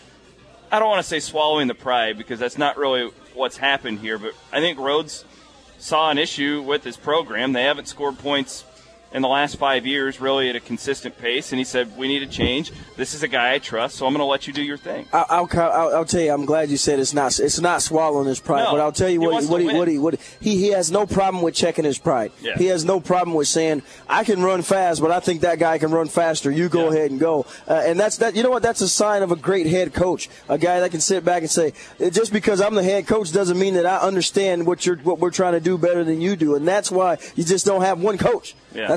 I don't want to say swallowing the pride, because that's not really what's happened here. But I think Rhodes saw an issue with his program. They haven't scored points in the last five years, really at a consistent pace, and he said, we need a change. This is a guy I trust, so I'm going to let you do your thing. I'll, I'll, I'll tell you, I'm glad you said it's not it's not swallowing his pride, No, but I'll tell you he what, wants what, to he, win. what, he, what he he has no problem with checking his pride. Yeah. He has no problem with saying, I can run fast, but I think that guy can run faster. You go Yeah. ahead and go. Uh, and that's that. You know what? That's a sign of a great head coach, a guy that can sit back and say, just because I'm the head coach doesn't mean that I understand what you're what we're trying to do better than you do. And that's why you just don't have one coach. Yeah. That's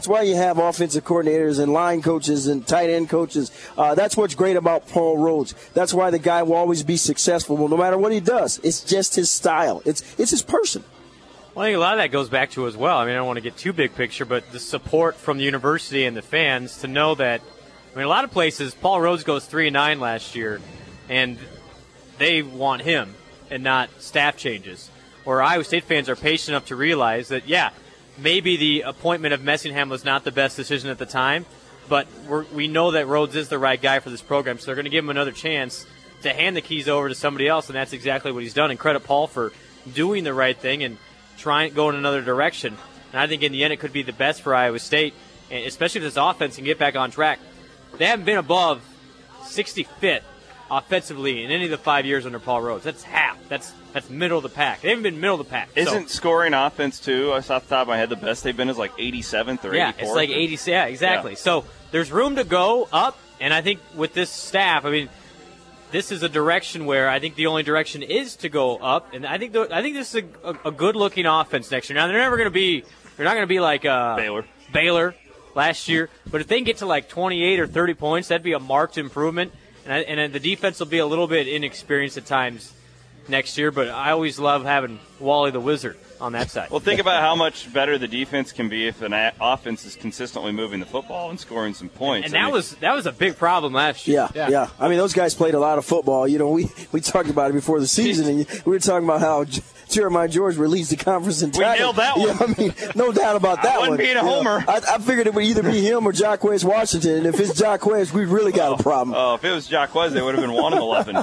That's why you have offensive coordinators and line coaches and tight end coaches. Uh, that's what's great about Paul Rhodes. That's why the guy will always be successful, no matter what he does. It's just his style. It's it's his person. Well, I think a lot of that goes back to as well. I mean, I don't want to get too big picture, but the support from the university and the fans to know that, I mean, a lot of places, Paul Rhodes goes three and nine last year, and they want him and not staff changes. Or Iowa State fans are patient enough to realize that, yeah, maybe the appointment of Messingham was not the best decision at the time, but we're, we know that Rhodes is the right guy for this program, so they're going to give him another chance to hand the keys over to somebody else, and that's exactly what he's done. And credit Paul for doing the right thing and trying to go in another direction. And I think in the end it could be the best for Iowa State, and especially if this offense can get back on track. They haven't been above sixty-fifth offensively in any of the five years under Paul Rhodes. That's half. That's that's middle of the pack. They haven't been middle of the pack. Isn't so. Scoring offense, too, off the top of my head, the best they've been is like eighty-seventh or yeah, eighty-fourth? Yeah, it's like eighty. Yeah, exactly. Yeah. So there's room to go up, and I think with this staff, I mean, this is a direction where I think the only direction is to go up, and I think the, I think this is a, a, a good-looking offense next year. Now they're never going to be they're not going to be like uh, Baylor Baylor last year, but if they can get to like twenty-eight or thirty points, that'd be a marked improvement. And, I, and the defense will be a little bit inexperienced at times next year, but I always love having Wally the Wizard on that side. Well, think about how much better the defense can be if an a- offense is consistently moving the football and scoring some points. And I that mean, was that was a big problem last year. Yeah, yeah, yeah. I mean, those guys played a lot of football. You know, we, we talked about it before the season, and we were talking about how J- Jeremiah George released the conference in tackle. We nailed that one. Yeah, I mean, no doubt about that I wasn't one. being a You know, homer. I, I figured it would either be him or Jacquez Washington, and if it's Jacquez, we really got a problem. Oh, if it was Jacquez, they would have been one and eleven.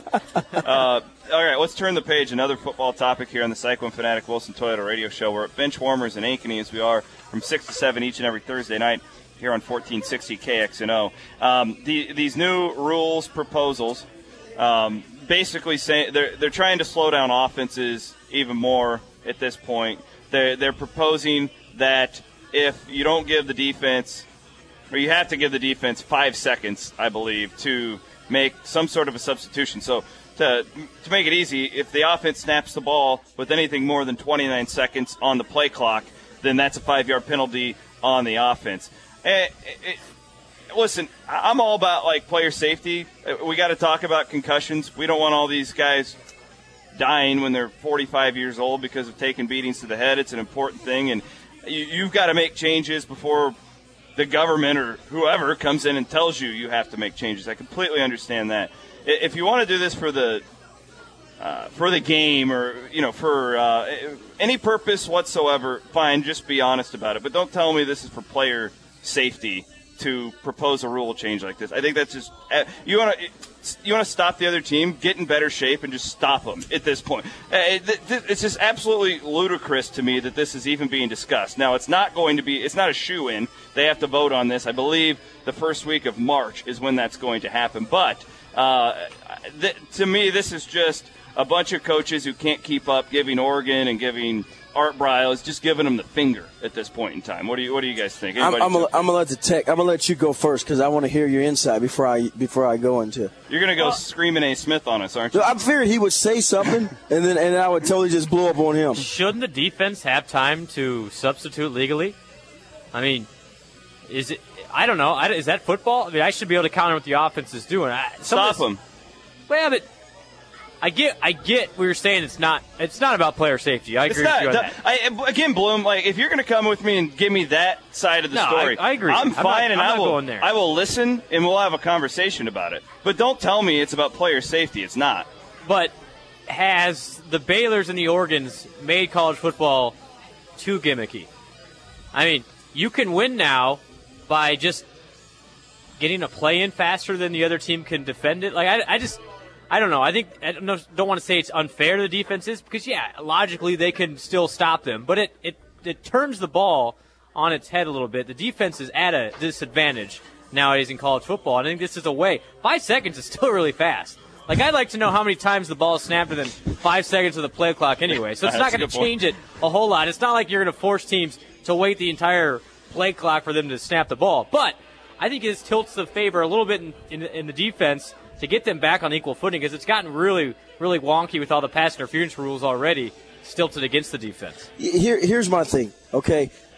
Uh, all right, let's turn the page. Another football topic here on the Cyclone Fanatic Wilson Toyota Radio Show. We're at Bench Warmers in Ankeny, as we are from six to seven each and every Thursday night here on fourteen sixty K X N O. Um, the, these new rules proposals um, basically say they're they're trying to slow down offenses even more at this point. They're, they're proposing that if you don't give the defense, or you have to give the defense five seconds, I believe, to make some sort of a substitution. So to to make it easy, if the offense snaps the ball with anything more than twenty-nine seconds on the play clock, then that's a five-yard penalty on the offense. It, it, listen, I'm all about, like, player safety. We got to talk about concussions. We don't want all these guys dying when they're forty-five years old because of taking beatings to the head. It's an important thing, and you, you've got to make changes before the government or whoever comes in and tells you you have to make changes. I completely understand that. If you want to do this for the uh, for the game or, you know, for uh, any purpose whatsoever, fine, just be honest about it. But don't tell me this is for player safety to propose a rule change like this. I think that's just you want to you want to stop the other team, get in better shape, and just stop them at this point. It's just absolutely ludicrous to me that this is even being discussed. Now, it's not going to be. It's not a shoo-in. They have to vote on this. I believe the first week of March is when that's going to happen. But uh, th- to me, this is just a bunch of coaches who can't keep up, giving Oregon and giving Art Briles, just giving them the finger at this point in time. What do you What do you guys think? I'm, I'm gonna I'm let the tech. I'm gonna let you go first because I want to hear your insight before I before I go into. You're gonna go well, screaming A. Smith on us, aren't you? So I figured he would say something, and then and I would totally just blow up on him. Shouldn't the defense have time to substitute legally? I mean, is it? I don't know. I, is that football? I mean, I should be able to counter what the offense is doing. I, Stop them. Well, but I get, I get what you're saying. It's not, it's not about player safety. I agree it's not, with you on that. I, again, Bloom, like if you're going to come with me and give me that side of the no, story, I, I agree. I'm I'm fine, not, and I'm I not will, going there. I will listen, and we'll have a conversation about it. But don't tell me it's about player safety. It's not. But has the Baylors and the Oregons made college football too gimmicky? I mean, you can win now by just getting a play in faster than the other team can defend it. Like I, I just, I don't know. I think I don't, know, don't want to say it's unfair to the defenses because yeah, logically they can still stop them, but it it it turns the ball on its head a little bit. The defense is at a disadvantage nowadays in college football. And I think this is a way. Five seconds is still really fast. Like I'd like to know how many times the ball is snapped within five seconds of the play clock anyway. So it's not going to change it a whole lot. It's not like you're going to force teams to wait the entire play clock for them to snap the ball, but I think it tilts the favor a little bit in, in, in the defense to get them back on equal footing because it's gotten really, really wonky with all the pass interference rules already stilted against the defense. Here, here's my thing, okay?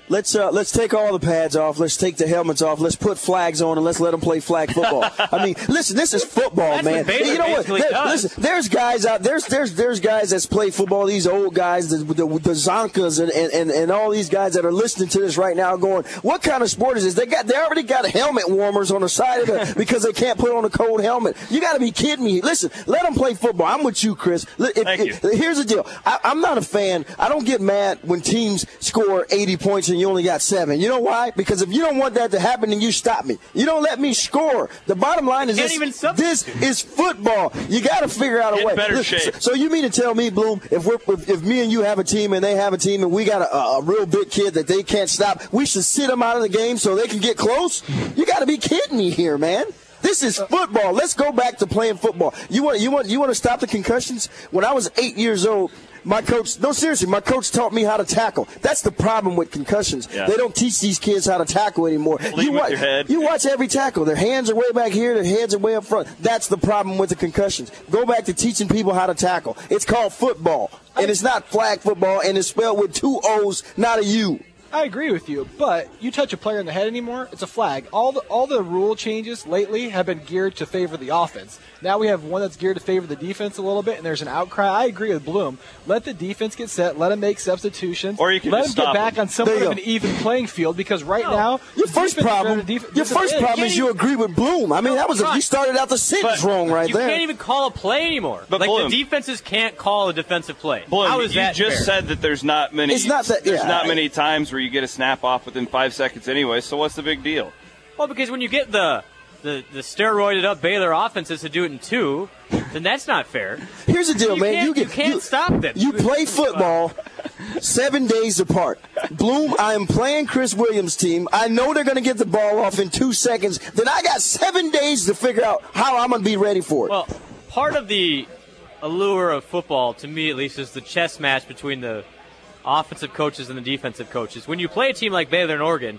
let's uh, let's take all the pads off. Let's take the helmets off. Let's put flags on and let's let them play flag football. I mean, listen, this is football, That's man. what Baylor you know what? basically There- does. listen, there's guys out there's there's there's guys that's play football. These old guys, the the, the Zonkas and, and, and, and all these guys that are listening to this right now, going, what kind of sport is this? They got they already got helmet warmers on the side of it because they can't put on a cold helmet. You got to be kidding me. Listen, let them play football. I'm with you, Chris. If- Thank if- Here's the deal. I, I'm not a fan. I don't get mad when teams score eighty points and you only got seven. You know why? Because if you don't want that to happen, then you stop me. You don't let me score. The bottom line is You this, can't even this is football. You got to figure out a Get way. in better Listen, shape. So, so you mean to tell me, Bloom, if we're if, if me and you have a team and they have a team and we got a, a real big kid that they can't stop, we should sit them out of the game so they can get close? You got to be kidding me here, man. This is football. Let's go back to playing football. You want you want you want to stop the concussions? When I was eight years old, my coach, no seriously, my coach taught me how to tackle. That's the problem with concussions. Yeah. They don't teach these kids how to tackle anymore. Lead You with watch, your head. you watch every tackle. Their hands are way back here, their heads are way up front. That's the problem with the concussions. Go back to teaching people how to tackle. It's called football. And it's not flag football, and it's spelled with two O's, not a U. I agree with you, but you touch a player in the head anymore, it's a flag. All the all the rule changes lately have been geared to favor the offense. Now we have one that's geared to favor the defense a little bit, and there's an outcry. I agree with Bloom. Let the defense get set. Let them make substitutions. Or you can let just them get stop back them. on somewhat There you of go. an even playing field because right now Your the first defense is problem, better def- your first defense- problem is you agree with Bloom. I mean, that was a, you started out the sentence But wrong right You there. can't even call a play anymore. But like Bloom- the defenses can't call a defensive play. Bloom, How is you that just fair? said that there's not many. It's not that- There's yeah. not many times where you get a snap off within five seconds anyway. So what's the big deal? Well, because when you get the the, the steroided up Baylor offenses to do it in two, then that's not fair. Here's the deal, You man. can't- You, get, you can't stop them. You play football seven days apart. Bloom, I am playing Chris Williams' team. I know they're going to get the ball off in two seconds. Then I got seven days to figure out how I'm going to be ready for it. Well, part of the allure of football, to me at least, is the chess match between the offensive coaches and the defensive coaches. When you play a team like Baylor and Oregon,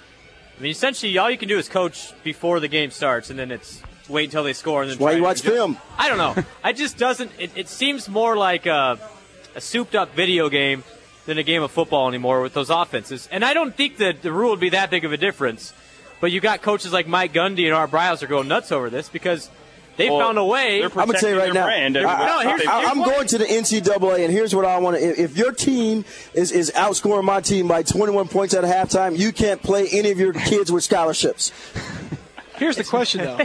I mean, essentially all you can do is coach before the game starts, and then it's wait until they score. And then That's why try you to watch adjust. film. I don't know. It just doesn't. It, it seems more like a, a souped-up video game than a game of football anymore with those offenses. And I don't think that the rule would be that big of a difference. But you got coaches like Mike Gundy and Art Briles are going nuts over this because they Well, found a way. they're I'm gonna tell you right their now. brand. I, No, here's- I, here's am what- going to the N C double A, and here's what I want to. If your team is, is outscoring my team by twenty-one points at halftime, you can't play any of your kids with scholarships. Here's the question, though.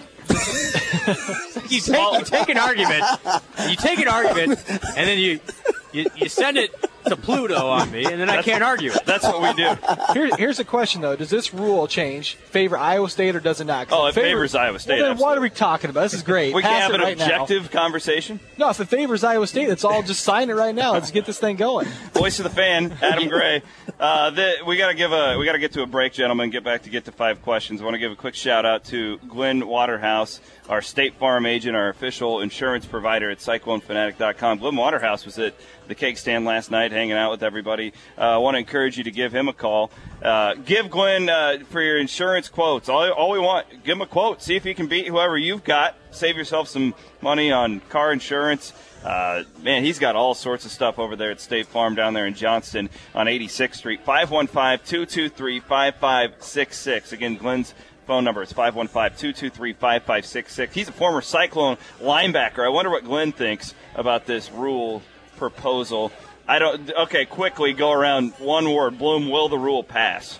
you, take, you take an argument, you take an argument, and then you, you you send it to Pluto on me, and then I can't argue it. That's what we do. Here, here's the question, though. Does this rule change favor Iowa State or does it not? 'Cause Oh, if it favors Iowa State, Well, then what absolutely. are we talking about? This is great. We can Pass have it an right now. objective conversation. No, if it favors Iowa State, let's all just sign it right now. Let's get this thing going. Voice of the fan, Adam Gray. Uh, the, we got to give a we got to get to a break, gentlemen. Get back to get to five questions. I want to give a quick shout out to Glenn Waterhouse, our State Farm agent, our official insurance provider at Cyclone Fanatic dot com. Glenn Waterhouse was at the cake stand last night, hanging out with everybody. Uh, I want to encourage you to give him a call. Uh, give Glenn uh, for your insurance quotes. All, all we want, give him a quote. See if he can beat whoever you've got. Save yourself some money on car insurance. Uh, man, he's got all sorts of stuff over there at State Farm down there in Johnston on eighty-sixth Street. five one five, two two three, five five six six. Again, Glenn's phone number is five one five, two two three, five five six six. He's a former Cyclone linebacker. I wonder what Glenn thinks about this rule proposal. I don't. Okay, quickly go around one word. Bloom, will the rule pass?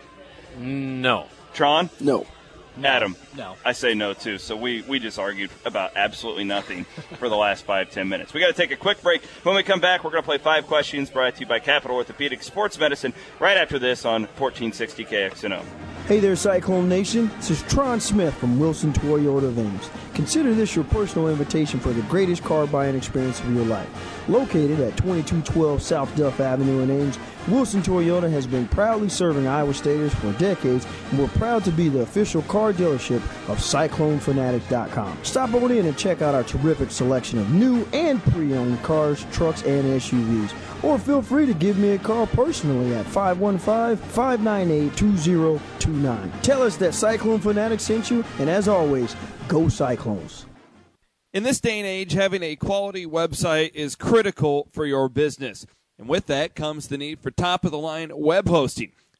No. Tron? No. Adam? No. I say no, too. So we, we just argued about absolutely nothing for the last five, ten minutes. We got to take a quick break. When we come back, we're going to play five questions brought to you by Capital Orthopedic Sports Medicine right after this on fourteen sixty K X N O. Hey there, Cyclone Nation. This is Tron Smith from Wilson Toyota of Ames. Consider this your personal invitation for the greatest car buying experience of your life. Located at twenty-two twelve South Duff Avenue in Ames, Wilson Toyota has been proudly serving Iowa Staters for decades, and we're proud to be the official car dealership of Cyclone Fanatic dot com. Stop on in and check out our terrific selection of new and pre-owned cars, trucks, and S U Vs. Or feel free to give me a call personally at five one five, five nine eight, two zero two nine. Tell us that Cyclone Fanatic sent you, and as always, go Cyclones. In this day and age, having a quality website is critical for your business. And with that comes the need for top-of-the-line web hosting.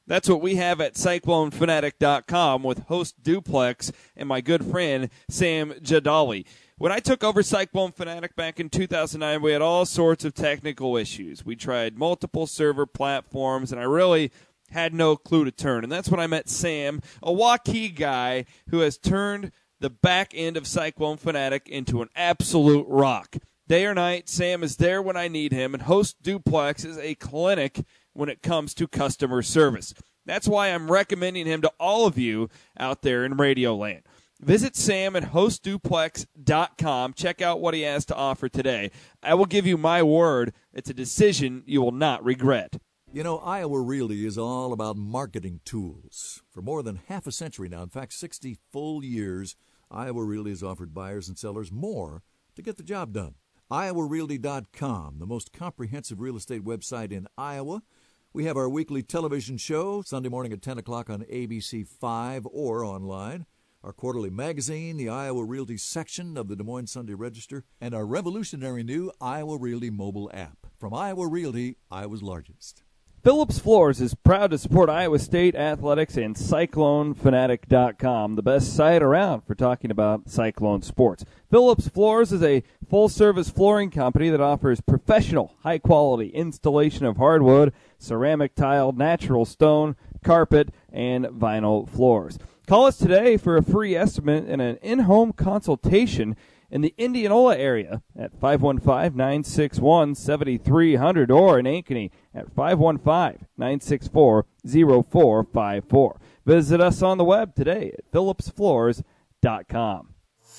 That's what we have at cyclone fanatic dot com with host Duplex and my good friend Sam Jadali. When I took over Cyclone Fanatic back in two thousand nine, we had all sorts of technical issues. We tried multiple server platforms, and I really had no clue to turn. And that's when I met Sam, a Waukee guy who has turned the back end of Cyclone Fanatic into an absolute rock. Day or night, Sam is there when I need him, and host Duplex is a clinic when it comes to customer service. That's why I'm recommending him to all of you out there in Radio Land. Visit Sam at host duplex dot com. Check out what he has to offer today. I will give you my word, it's a decision you will not regret. You know, Iowa Realty is all about marketing tools. For more than half a century now, in fact, sixty full years, Iowa Realty has offered buyers and sellers more to get the job done. iowa realty dot com, the most comprehensive real estate website in Iowa. We have our weekly television show, Sunday morning at ten o'clock on A B C five or online. Our quarterly magazine, the Iowa Realty section of the Des Moines Sunday Register, and our revolutionary new Iowa Realty mobile app. From Iowa Realty, Iowa's largest. Phillips Floors is proud to support Iowa State Athletics and cyclone fanatic dot com, the best site around for talking about Cyclone sports. Phillips Floors is a full-service flooring company that offers professional, high-quality installation of hardwood, ceramic tile, natural stone, carpet, and vinyl floors. Call us today for a free estimate and an in-home consultation in the Indianola area at five one five, nine six one, seven three zero zero or in Ankeny at five one five, nine six four, zero four five four. Visit us on the web today at phillips floors dot com.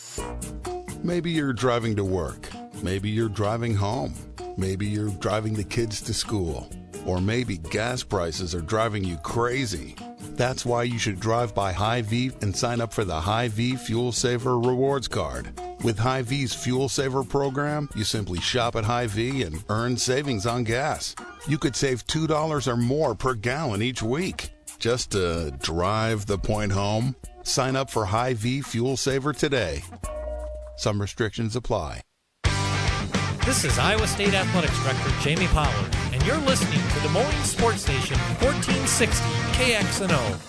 Maybe you're driving to work. Maybe you're driving home. Maybe you're driving the kids to school. Or maybe gas prices are driving you crazy. That's why you should drive by Hy-Vee and sign up for the Hy-Vee Fuel Saver Rewards Card. With Hy-Vee's Fuel Saver program, you simply shop at Hy-Vee and earn savings on gas. You could save two dollars or more per gallon each week. Just to drive the point home, sign up for Hy-Vee Fuel Saver today. Some restrictions apply. This is Iowa State Athletics Director Jamie Pollard, and you're listening to Des Moines Sports Station fourteen sixty K X N O.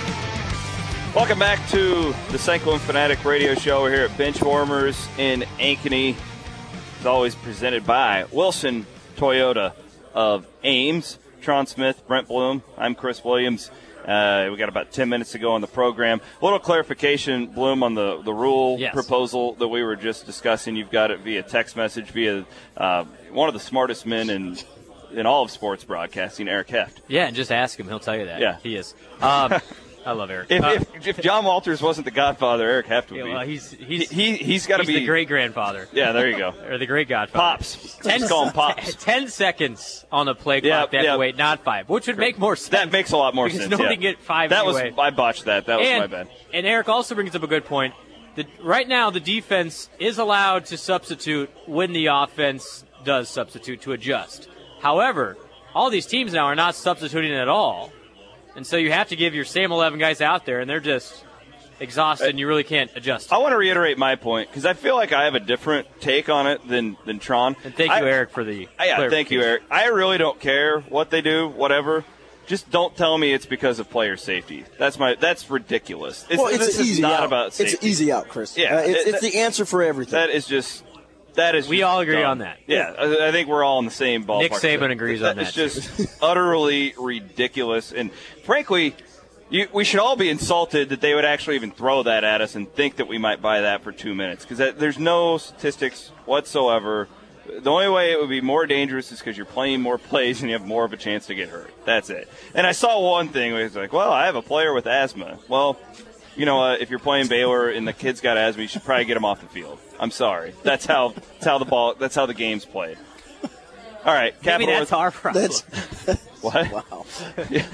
Welcome back to the Cyclone Fanatic Radio Show. We're here at Benchwarmers in Ankeny. It's always presented by Wilson Toyota of Ames. Tron Smith, Brent Bloom. I'm Chris Williams. Uh, we got about ten minutes to go on the program. A little clarification, Bloom, on the, the rule yes. proposal that we were just discussing. You've got it via text message, via uh, one of the smartest men in in all of sports broadcasting, Eric Heft. Yeah, and just ask him. He'll tell you that. Yeah. He is. Um, I love Eric. If, uh, if, if John Walters wasn't the Godfather, Eric Heft would yeah, be. well, he's he's he, he's got to be the great grandfather. Yeah, there you go. Or the great Godfather. Pops. Ten, Let's call him Pops. Ten seconds on the play Yeah, clock. They have yeah. to wait, not five, which would make more sense. That makes a lot more because sense. Nobody yeah. can get five. That anyway. was I botched that. That was and, my bad. And Eric also brings up a good point. The, right now, the defense is allowed to substitute when the offense does substitute to adjust. However, all these teams now are not substituting at all. And so you have to give your same eleven guys out there, and they're just exhausted, and you really can't adjust. I want to reiterate my point, because I feel like I have a different take on it than, than Tron. And thank I, you, Eric, for the Yeah, thank you, Eric. I really don't care what they do, whatever. Just don't tell me it's because of player safety. That's my. That's ridiculous. It's, well, it's this easy is not out. about safety. It's easy out, Chris. Yeah, uh, it's, it, it's that, the answer for everything. That is just. That is. We just all agree dumb. on that. Yeah, I, I think we're all in the same ballpark. Nick Saban agrees that, on that. It's just utterly ridiculous, and frankly, you, we should all be insulted that they would actually even throw that at us and think that we might buy that for two minutes because there's no statistics whatsoever. The only way it would be more dangerous is because you're playing more plays and you have more of a chance to get hurt. That's it. And I saw one thing where it's like, well, I have a player with asthma. Well, you know, uh, if you're playing Baylor and the kid's got asthma, you should probably get him off the field. I'm sorry. That's how that's how the ball that's how the game's played. All right, Maybe Capital that's our problem. What? Wow. Yeah.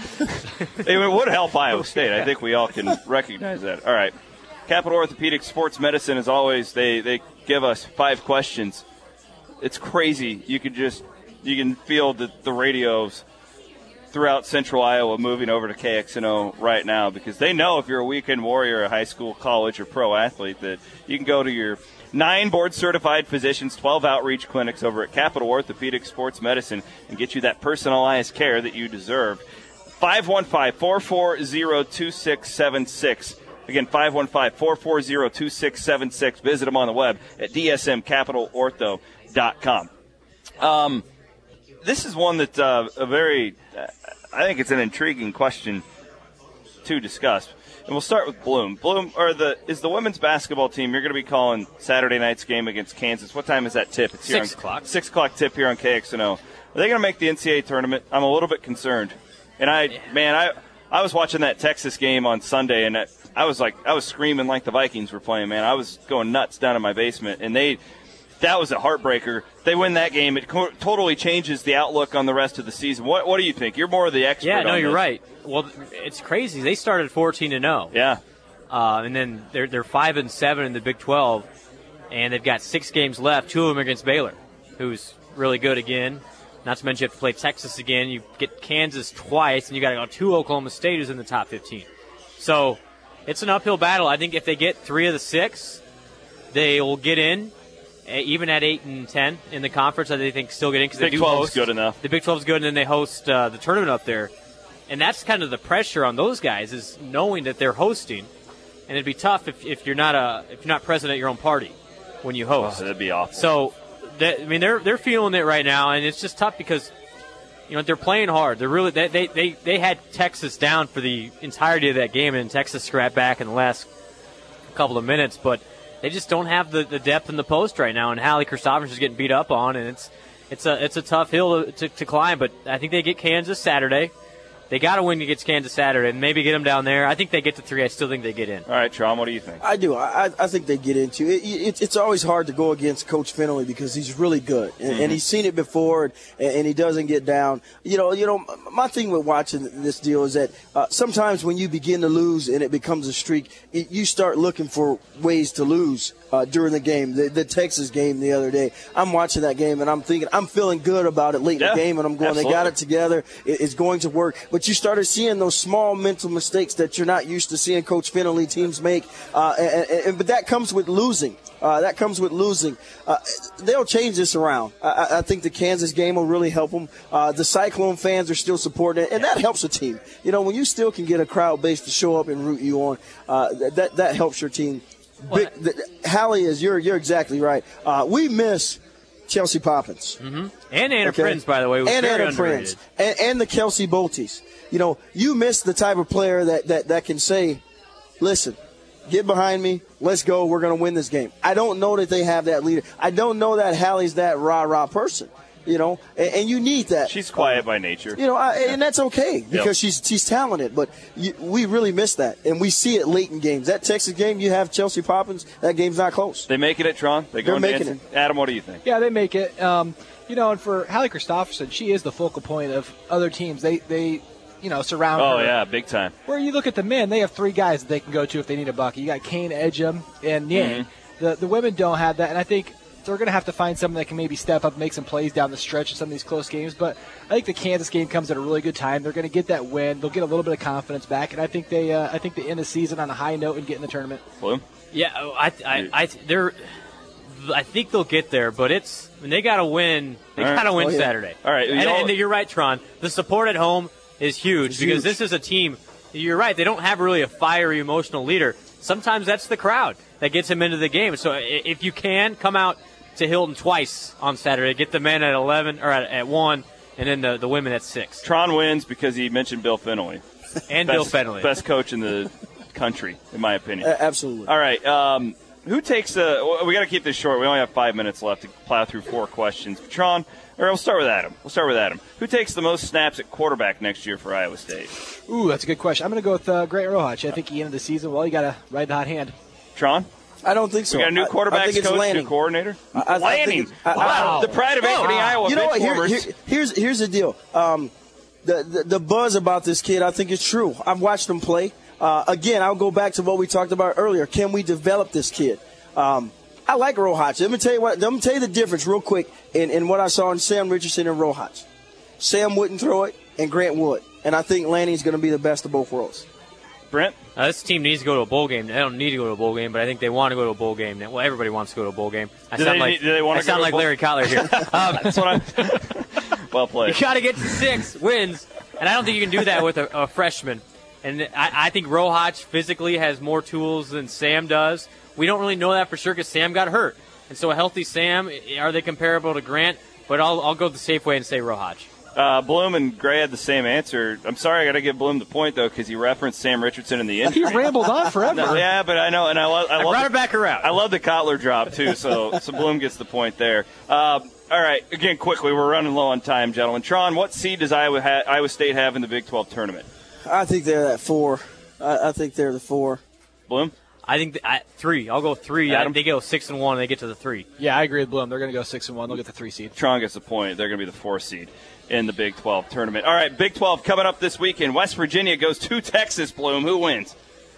It would help Iowa State. I think we all can recognize that. All right. Capital Orthopedic Sports Medicine, as always, they, they give us five questions. It's crazy. You can just you can feel the, the radios throughout central Iowa moving over to K X N O right now because they know if you're a weekend warrior, a high school, college, or pro athlete that you can go to your nine board-certified physicians, twelve outreach clinics over at Capital Orthopedic Sports Medicine and get you that personalized care that you deserve. five one five, four four zero, two six seven six. Again, five one five, four four zero, two six seven six. Visit them on the web at d s m capital ortho dot com. Um, this is one that uh, a very, uh, I think it's an intriguing question to discuss. And we'll start with Bloom. Bloom, or the is the women's basketball team, you're going to be calling Saturday night's game against Kansas. What time is that tip? It's here Six on, o'clock. Six o'clock tip here on K X N O. Are they going to make the N C double A tournament? I'm a little bit concerned. And I, yeah. man, I I was watching that Texas game on Sunday, and that, I was like, I was screaming like the Vikings were playing, man. I was going nuts down in my basement, and they, that was a heartbreaker. They win that game, it co- totally changes the outlook on the rest of the season. What What do you think? You're more of the expert. Yeah, no, on you're this. right. Well, it's crazy. They started fourteen and oh. Yeah. Uh, and then they're they're five and seven in the Big twelve, and they've got six games left. Two of them against Baylor, who's really good again. Not to mention you have to play Texas again. You get Kansas twice, and you got to go to Oklahoma State, who's in the top fifteen. So it's an uphill battle. I think if they get three of the six, they will get in, even at eight and ten in the conference. I think still get in because they Big do twelve host. is good enough. The Big twelve is good, and then they host uh, the tournament up there, and that's kind of the pressure on those guys is knowing that they're hosting. And it'd be tough if, if you're not a if you're not present at your own party when you host. Oh, that'd be awful. So, that, I mean, they're they're feeling it right now, and it's just tough because, you know, they're playing hard. They're really they they they, they had Texas down for the entirety of that game, and Texas scrapped back in the last couple of minutes, but they just don't have the, the depth in the post right now. And Hallie Christopherson is getting beat up on, and it's it's a it's a tough hill to, to, to climb. But I think they get Kansas Saturday. They got to win against Kansas Saturday and maybe get them down there. I think they get to three. I still think they get in. All right, Tron, what do you think? I do. I, I think they get into it. it. It's always hard to go against Coach Finley because he's really good, and, Mm-hmm. and he's seen it before, and, and he doesn't get down. You know, you know. My thing with watching this deal is that uh, sometimes when you begin to lose and it becomes a streak, it, you start looking for ways to lose uh, during the game. The, the Texas game the other day, I'm watching that game and I'm thinking I'm feeling good about it late Yeah, in the game, and I'm going, absolutely. they got it together. It, it's going to work. But you started seeing those small mental mistakes that you're not used to seeing Coach Finley teams make. Uh, and, and, but that comes with losing. Uh, that comes with losing. Uh, they'll change this around. I, I think the Kansas game will really help them. Uh, the Cyclone fans are still supporting it, and that helps a team. You know, when you still can get a crowd base to show up and root you on, uh, that that helps your team. Big, the, Hallie is you're you're exactly right. Uh, we miss Chelsea Poppins. Mm-hmm. And Anna Okay. Prince, by the way, was and very Anna underrated. Prince, and, and the Kelsey Boltes. You know, you miss the type of player that, that, that can say, listen, get behind me, let's go, we're going to win this game. I don't know that they have that leader. I don't know that Hallie's that rah-rah person, you know, and, and you need that. She's quiet by nature. You know, I, and that's okay because Yep. she's she's talented, but you, we really miss that, and we see it late in games. That Texas game, you have Chelsea Poppins, that game's not close. They making it, Tron? They going They're making dancing? Adam, what do you think? Yeah, they make it. Um, you know, and for Hallie Christopherson, she is the focal point of other teams. They, they you know, surround Oh, her. yeah, big time. Where you look at the men, they have three guys that they can go to if they need a bucket. You got Kane, Edgem, and Yang. Mm-hmm. The the women don't have that, and I think they're going to have to find someone that can maybe step up, make some plays down the stretch in some of these close games. But I think the Kansas game comes at a really good time. They're going to get that win. They'll get a little bit of confidence back, and I think they uh, I think they end the season on a high note and get in the tournament. Bloom? Yeah, I, I, I, they're. I think they'll get there, but it's I mean, they got to win. They All right. got to win Oh, yeah. Saturday. All right, and, y'all- and you're right, Tron. The support at home is huge It's because huge. this is a team. You're right. They don't have really a fiery, emotional leader. Sometimes that's the crowd that gets him into the game. So i- if you can come out to Hilton twice on Saturday, get the men at eleven or at, at one, and then the, the women at six. Tron wins because he mentioned Bill Fennelly. And best, Bill Fennelly. Best coach in the country, in my opinion. A- absolutely. All right. Um, who takes uh, – we got to keep this short. We only have five minutes left to plow through four questions. Tron, or we'll start with Adam. We'll start with Adam. Who takes the most snaps at quarterback next year for Iowa State? Ooh, that's a good question. I'm going to go with uh, Grant Rohach. I think he ended the season well. You got to ride the hot hand. Tron? I don't think so. We got a new I- I quarterbacks think it's coach, Lanning. new coordinator? I- I- I Lanning. think it's- I- wow. I- The pride of Ankeny, Iowa. You know what? Here, bench warmers. here, here's here's the deal. Um, the, the the buzz about this kid, I think, is true. I've watched him play. Uh, again, I'll go back to what we talked about earlier. Can we develop this kid? Um, I like Rohach. Let me tell you what. Let me tell you the difference real quick in, in what I saw in Sam Richardson and Rohach. Sam wouldn't throw it, and Grant would. And I think Lanning's going to be the best of both worlds. Brent? Uh, this team needs to go to a bowl game. They don't need to go to a bowl game, but I think they want to go to a bowl game. Well, everybody wants to go to a bowl game. I Do sound they- like do they wanna I go sound to a like bowl- Larry Collier here. Um, That's what I'm. Well played. You got to get to six wins And I don't think you can do that with a, a freshman. And I, I think Rohach physically has more tools than Sam does. We don't really know that for sure because Sam got hurt. And so a healthy Sam, are they comparable to Grant? But I'll, I'll go the safe way and say Rohach. Uh, Bloom and Gray had the same answer. I'm sorry, I got to give Bloom the point though because he referenced Sam Richardson in the injury. He rambled on forever. No, yeah, but I know, and I love. I, I love brought the, it back around. I love the Kotler drop too. So, so Bloom gets the point there. Uh, all right, again, quickly, we're running low on time, gentlemen. Tron, what seed does Iowa ha- Iowa State have in the Big twelve tournament? I think they're at four. I, I think they're the four. Bloom? I think the, I, three. I'll go three. I, they go six and one, and they get to the three. Yeah, I agree with Bloom. They're going to go six and one. They'll get the three seed. Tron gets the point. They're going to be the four seed in the Big twelve tournament. All right, Big twelve coming up this weekend. West Virginia goes to Texas. Bloom, who wins?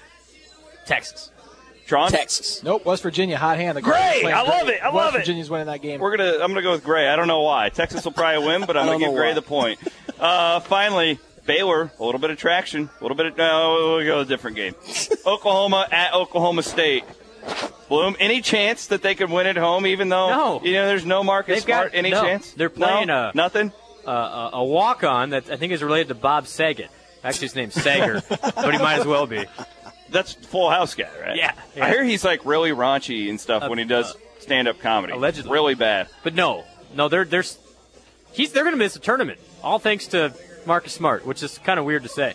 Texas. Tron? Texas. Nope, West Virginia, hot hand. The Gray! I love it. I West love it. West Virginia's winning that game. We're gonna. I'm gonna go with Gray. I don't know why. Texas will probably win, but I'm gonna give Gray why. the point. Uh, finally, Baylor, a little bit of traction, a little bit of. No, we'll go with a different game. Oklahoma at Oklahoma State. Bloom, any chance that they could win at home, even though No. you know there's no Marcus They've Smart? got- any no. chance? They're playing no? a- nothing. Uh, a, a walk-on that I think is related to Bob Saget. Actually, his name's Sager, but he might as well be. That's Full House guy, right? Yeah. yeah. I hear he's like really raunchy and stuff Uh, when he does uh, stand-up comedy. allegedly. really bad. But no, no, they're they're he's they're going to miss the tournament, all thanks to Marcus Smart, which is kind of weird to say.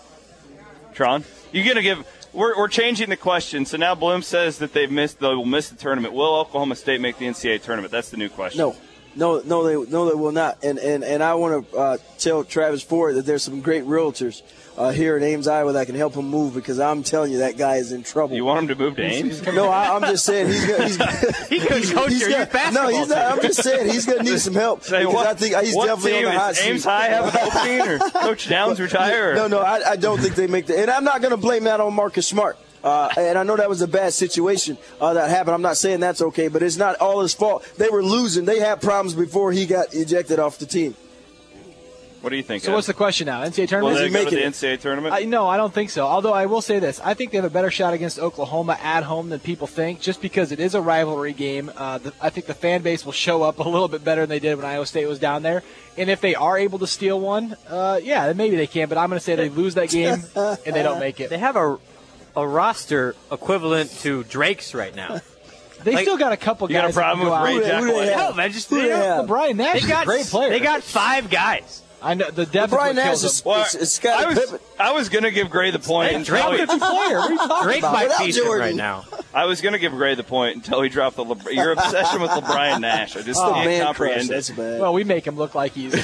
Tron, you gonna give? We're we're changing the question. So now Bloom says that they've missed. They will miss the tournament. Will Oklahoma State make the N C double A tournament? That's the new question. No. No, no, they no, they will not. And and, and I want to uh, tell Travis Ford that there's some great realtors uh, here in Ames, Iowa that can help him move because I'm telling you that guy is in trouble. You want him to move to Ames? No, I, I'm just saying he's gonna, he's he couldn't coach your youth basketball No, he's not. I'm just saying he's going to need some help Say because what? I think he's what definitely team on the hot is seat. Ames High have an opening or Coach Downs retire? No, no, I, I don't think they make the. And I'm not going to blame that on Marcus Smart. Uh, and I know that was a bad situation uh, that happened. I'm not saying that's okay, but it's not all his fault. They were losing. They had problems before he got ejected off the team. What do you think? So Ed? what's the question now? N C double A Will tournament? they go to making the it. N C double A tournament? I, no, I don't think so. Although I will say this. I think they have a better shot against Oklahoma at home than people think, just because it is a rivalry game. Uh, the, I think the fan base will show up a little bit better than they did when Iowa State was down there. And if they are able to steal one, uh, yeah, then maybe they can. But I'm going to say they lose that game and they don't make it. They have a a roster equivalent to Drake's right now. They Like, still got a couple you got a guys. that problem can go with out. Ray Jack Who do they White? have? No, man, just Who they they don't- have? The Brian Nash They is got a great player. They got five guys. I know the depth Brian is what Nash kills is, them. Well, it's, it's Scottie I was Pippen. I was gonna give Gray the point Hey, until Drake he, is a player. What are you talking Drake about? might Without beat him Jordan. right now. I was gonna give Gray the point until he dropped the Le- your obsession with LeBron Nash. I just Oh, can't man comprehend crush. it. That's bad. Well, we make him look like he's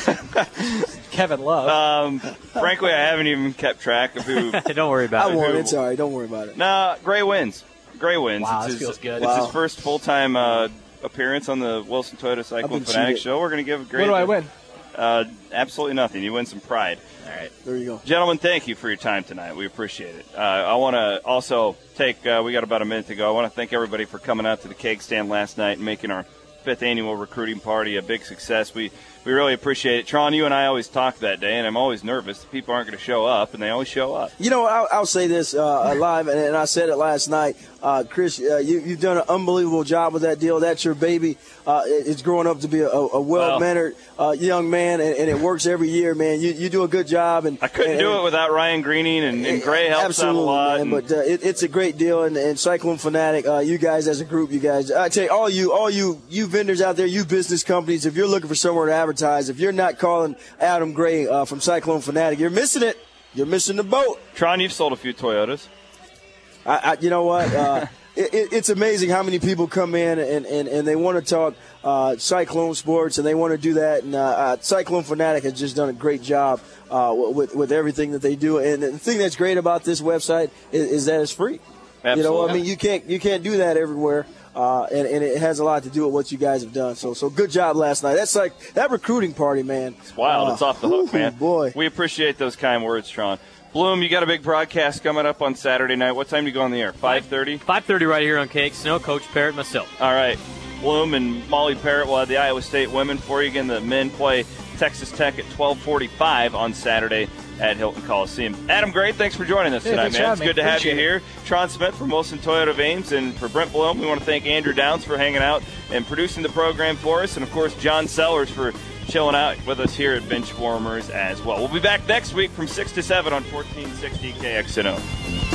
Kevin Love. Um, frankly, I haven't even kept track of who. Don't worry I about it. won. It's all right. Don't worry about it. Nah, Gray wins. Gray wins. Wow, it's this his, feels good. It's Wow. his first full-time uh, appearance on the Wilson Toyota Cyclone been Fanatic cheated. show. We're going to give Gray. What do I the- win? Uh, absolutely nothing. You win some pride. All right. There you go. Gentlemen, thank you for your time tonight. We appreciate it. Uh, I want to also take, uh, we got about a minute to go. I want to thank everybody for coming out to the cake stand last night and making our fifth annual recruiting party a big success. We we really appreciate it. Tron, you and I always talk that day, and I'm always nervous that people aren't going to show up, and they always show up. You know, I'll, I'll say this uh, live, and, and I said it last night. Uh, Chris, uh, you, you've done an unbelievable job with that deal. That's your baby. Uh, it, it's growing up to be a, a well-mannered uh, young man, and, and it works every year, man. You, you do a good job. And I couldn't and, do it without Ryan Greening, and, and Gray helps Absolutely, out a lot. man. and- But uh, it, it's a great deal, and, and Cyclone Fanatic, uh, you guys as a group, you guys, I tell you, all you, all you, you vendors out there, you business companies, if you're looking for somewhere to advertise, if you're not calling Adam Gray uh, from Cyclone Fanatic, you're missing it. You're missing the boat. Tron, you've sold a few Toyotas. I, I, you know what? Uh, it, it, it's amazing how many people come in and, and, and they want to talk uh, Cyclone sports, and they want to do that. And uh, uh, Cyclone Fanatic has just done a great job uh, with with everything that they do. And the thing that's great about this website is, is that it's free. Absolutely. You know, I mean, you can't you can't do that everywhere. Uh, and, and it has a lot to do with what you guys have done. So, so good job last night. That's like that recruiting party, man. It's wild. Uh, it's off the hook, ooh, man. Boy, we appreciate those kind words, Tron. Bloom, you got a big broadcast coming up on Saturday night. What time do you go on the air? five thirty? five thirty right here on Cake. Snow, Coach Parrott, myself. All right. Bloom and Molly Parrott will have the Iowa State women for you. Again, the men play Texas Tech at twelve forty-five on Saturday at Hilton Coliseum. Adam Gray, thanks for joining us Hey, tonight, thanks for man. It's having me. good to have you Appreciate here. Tron Smith from Wilson Toyota of Ames, and for Brent Bloom, we want to thank Andrew Downs for hanging out and producing the program for us, and, of course, John Sellers for chilling out with us here at Bench Warmers as well. We'll be back next week from six to seven on fourteen sixty K X N O.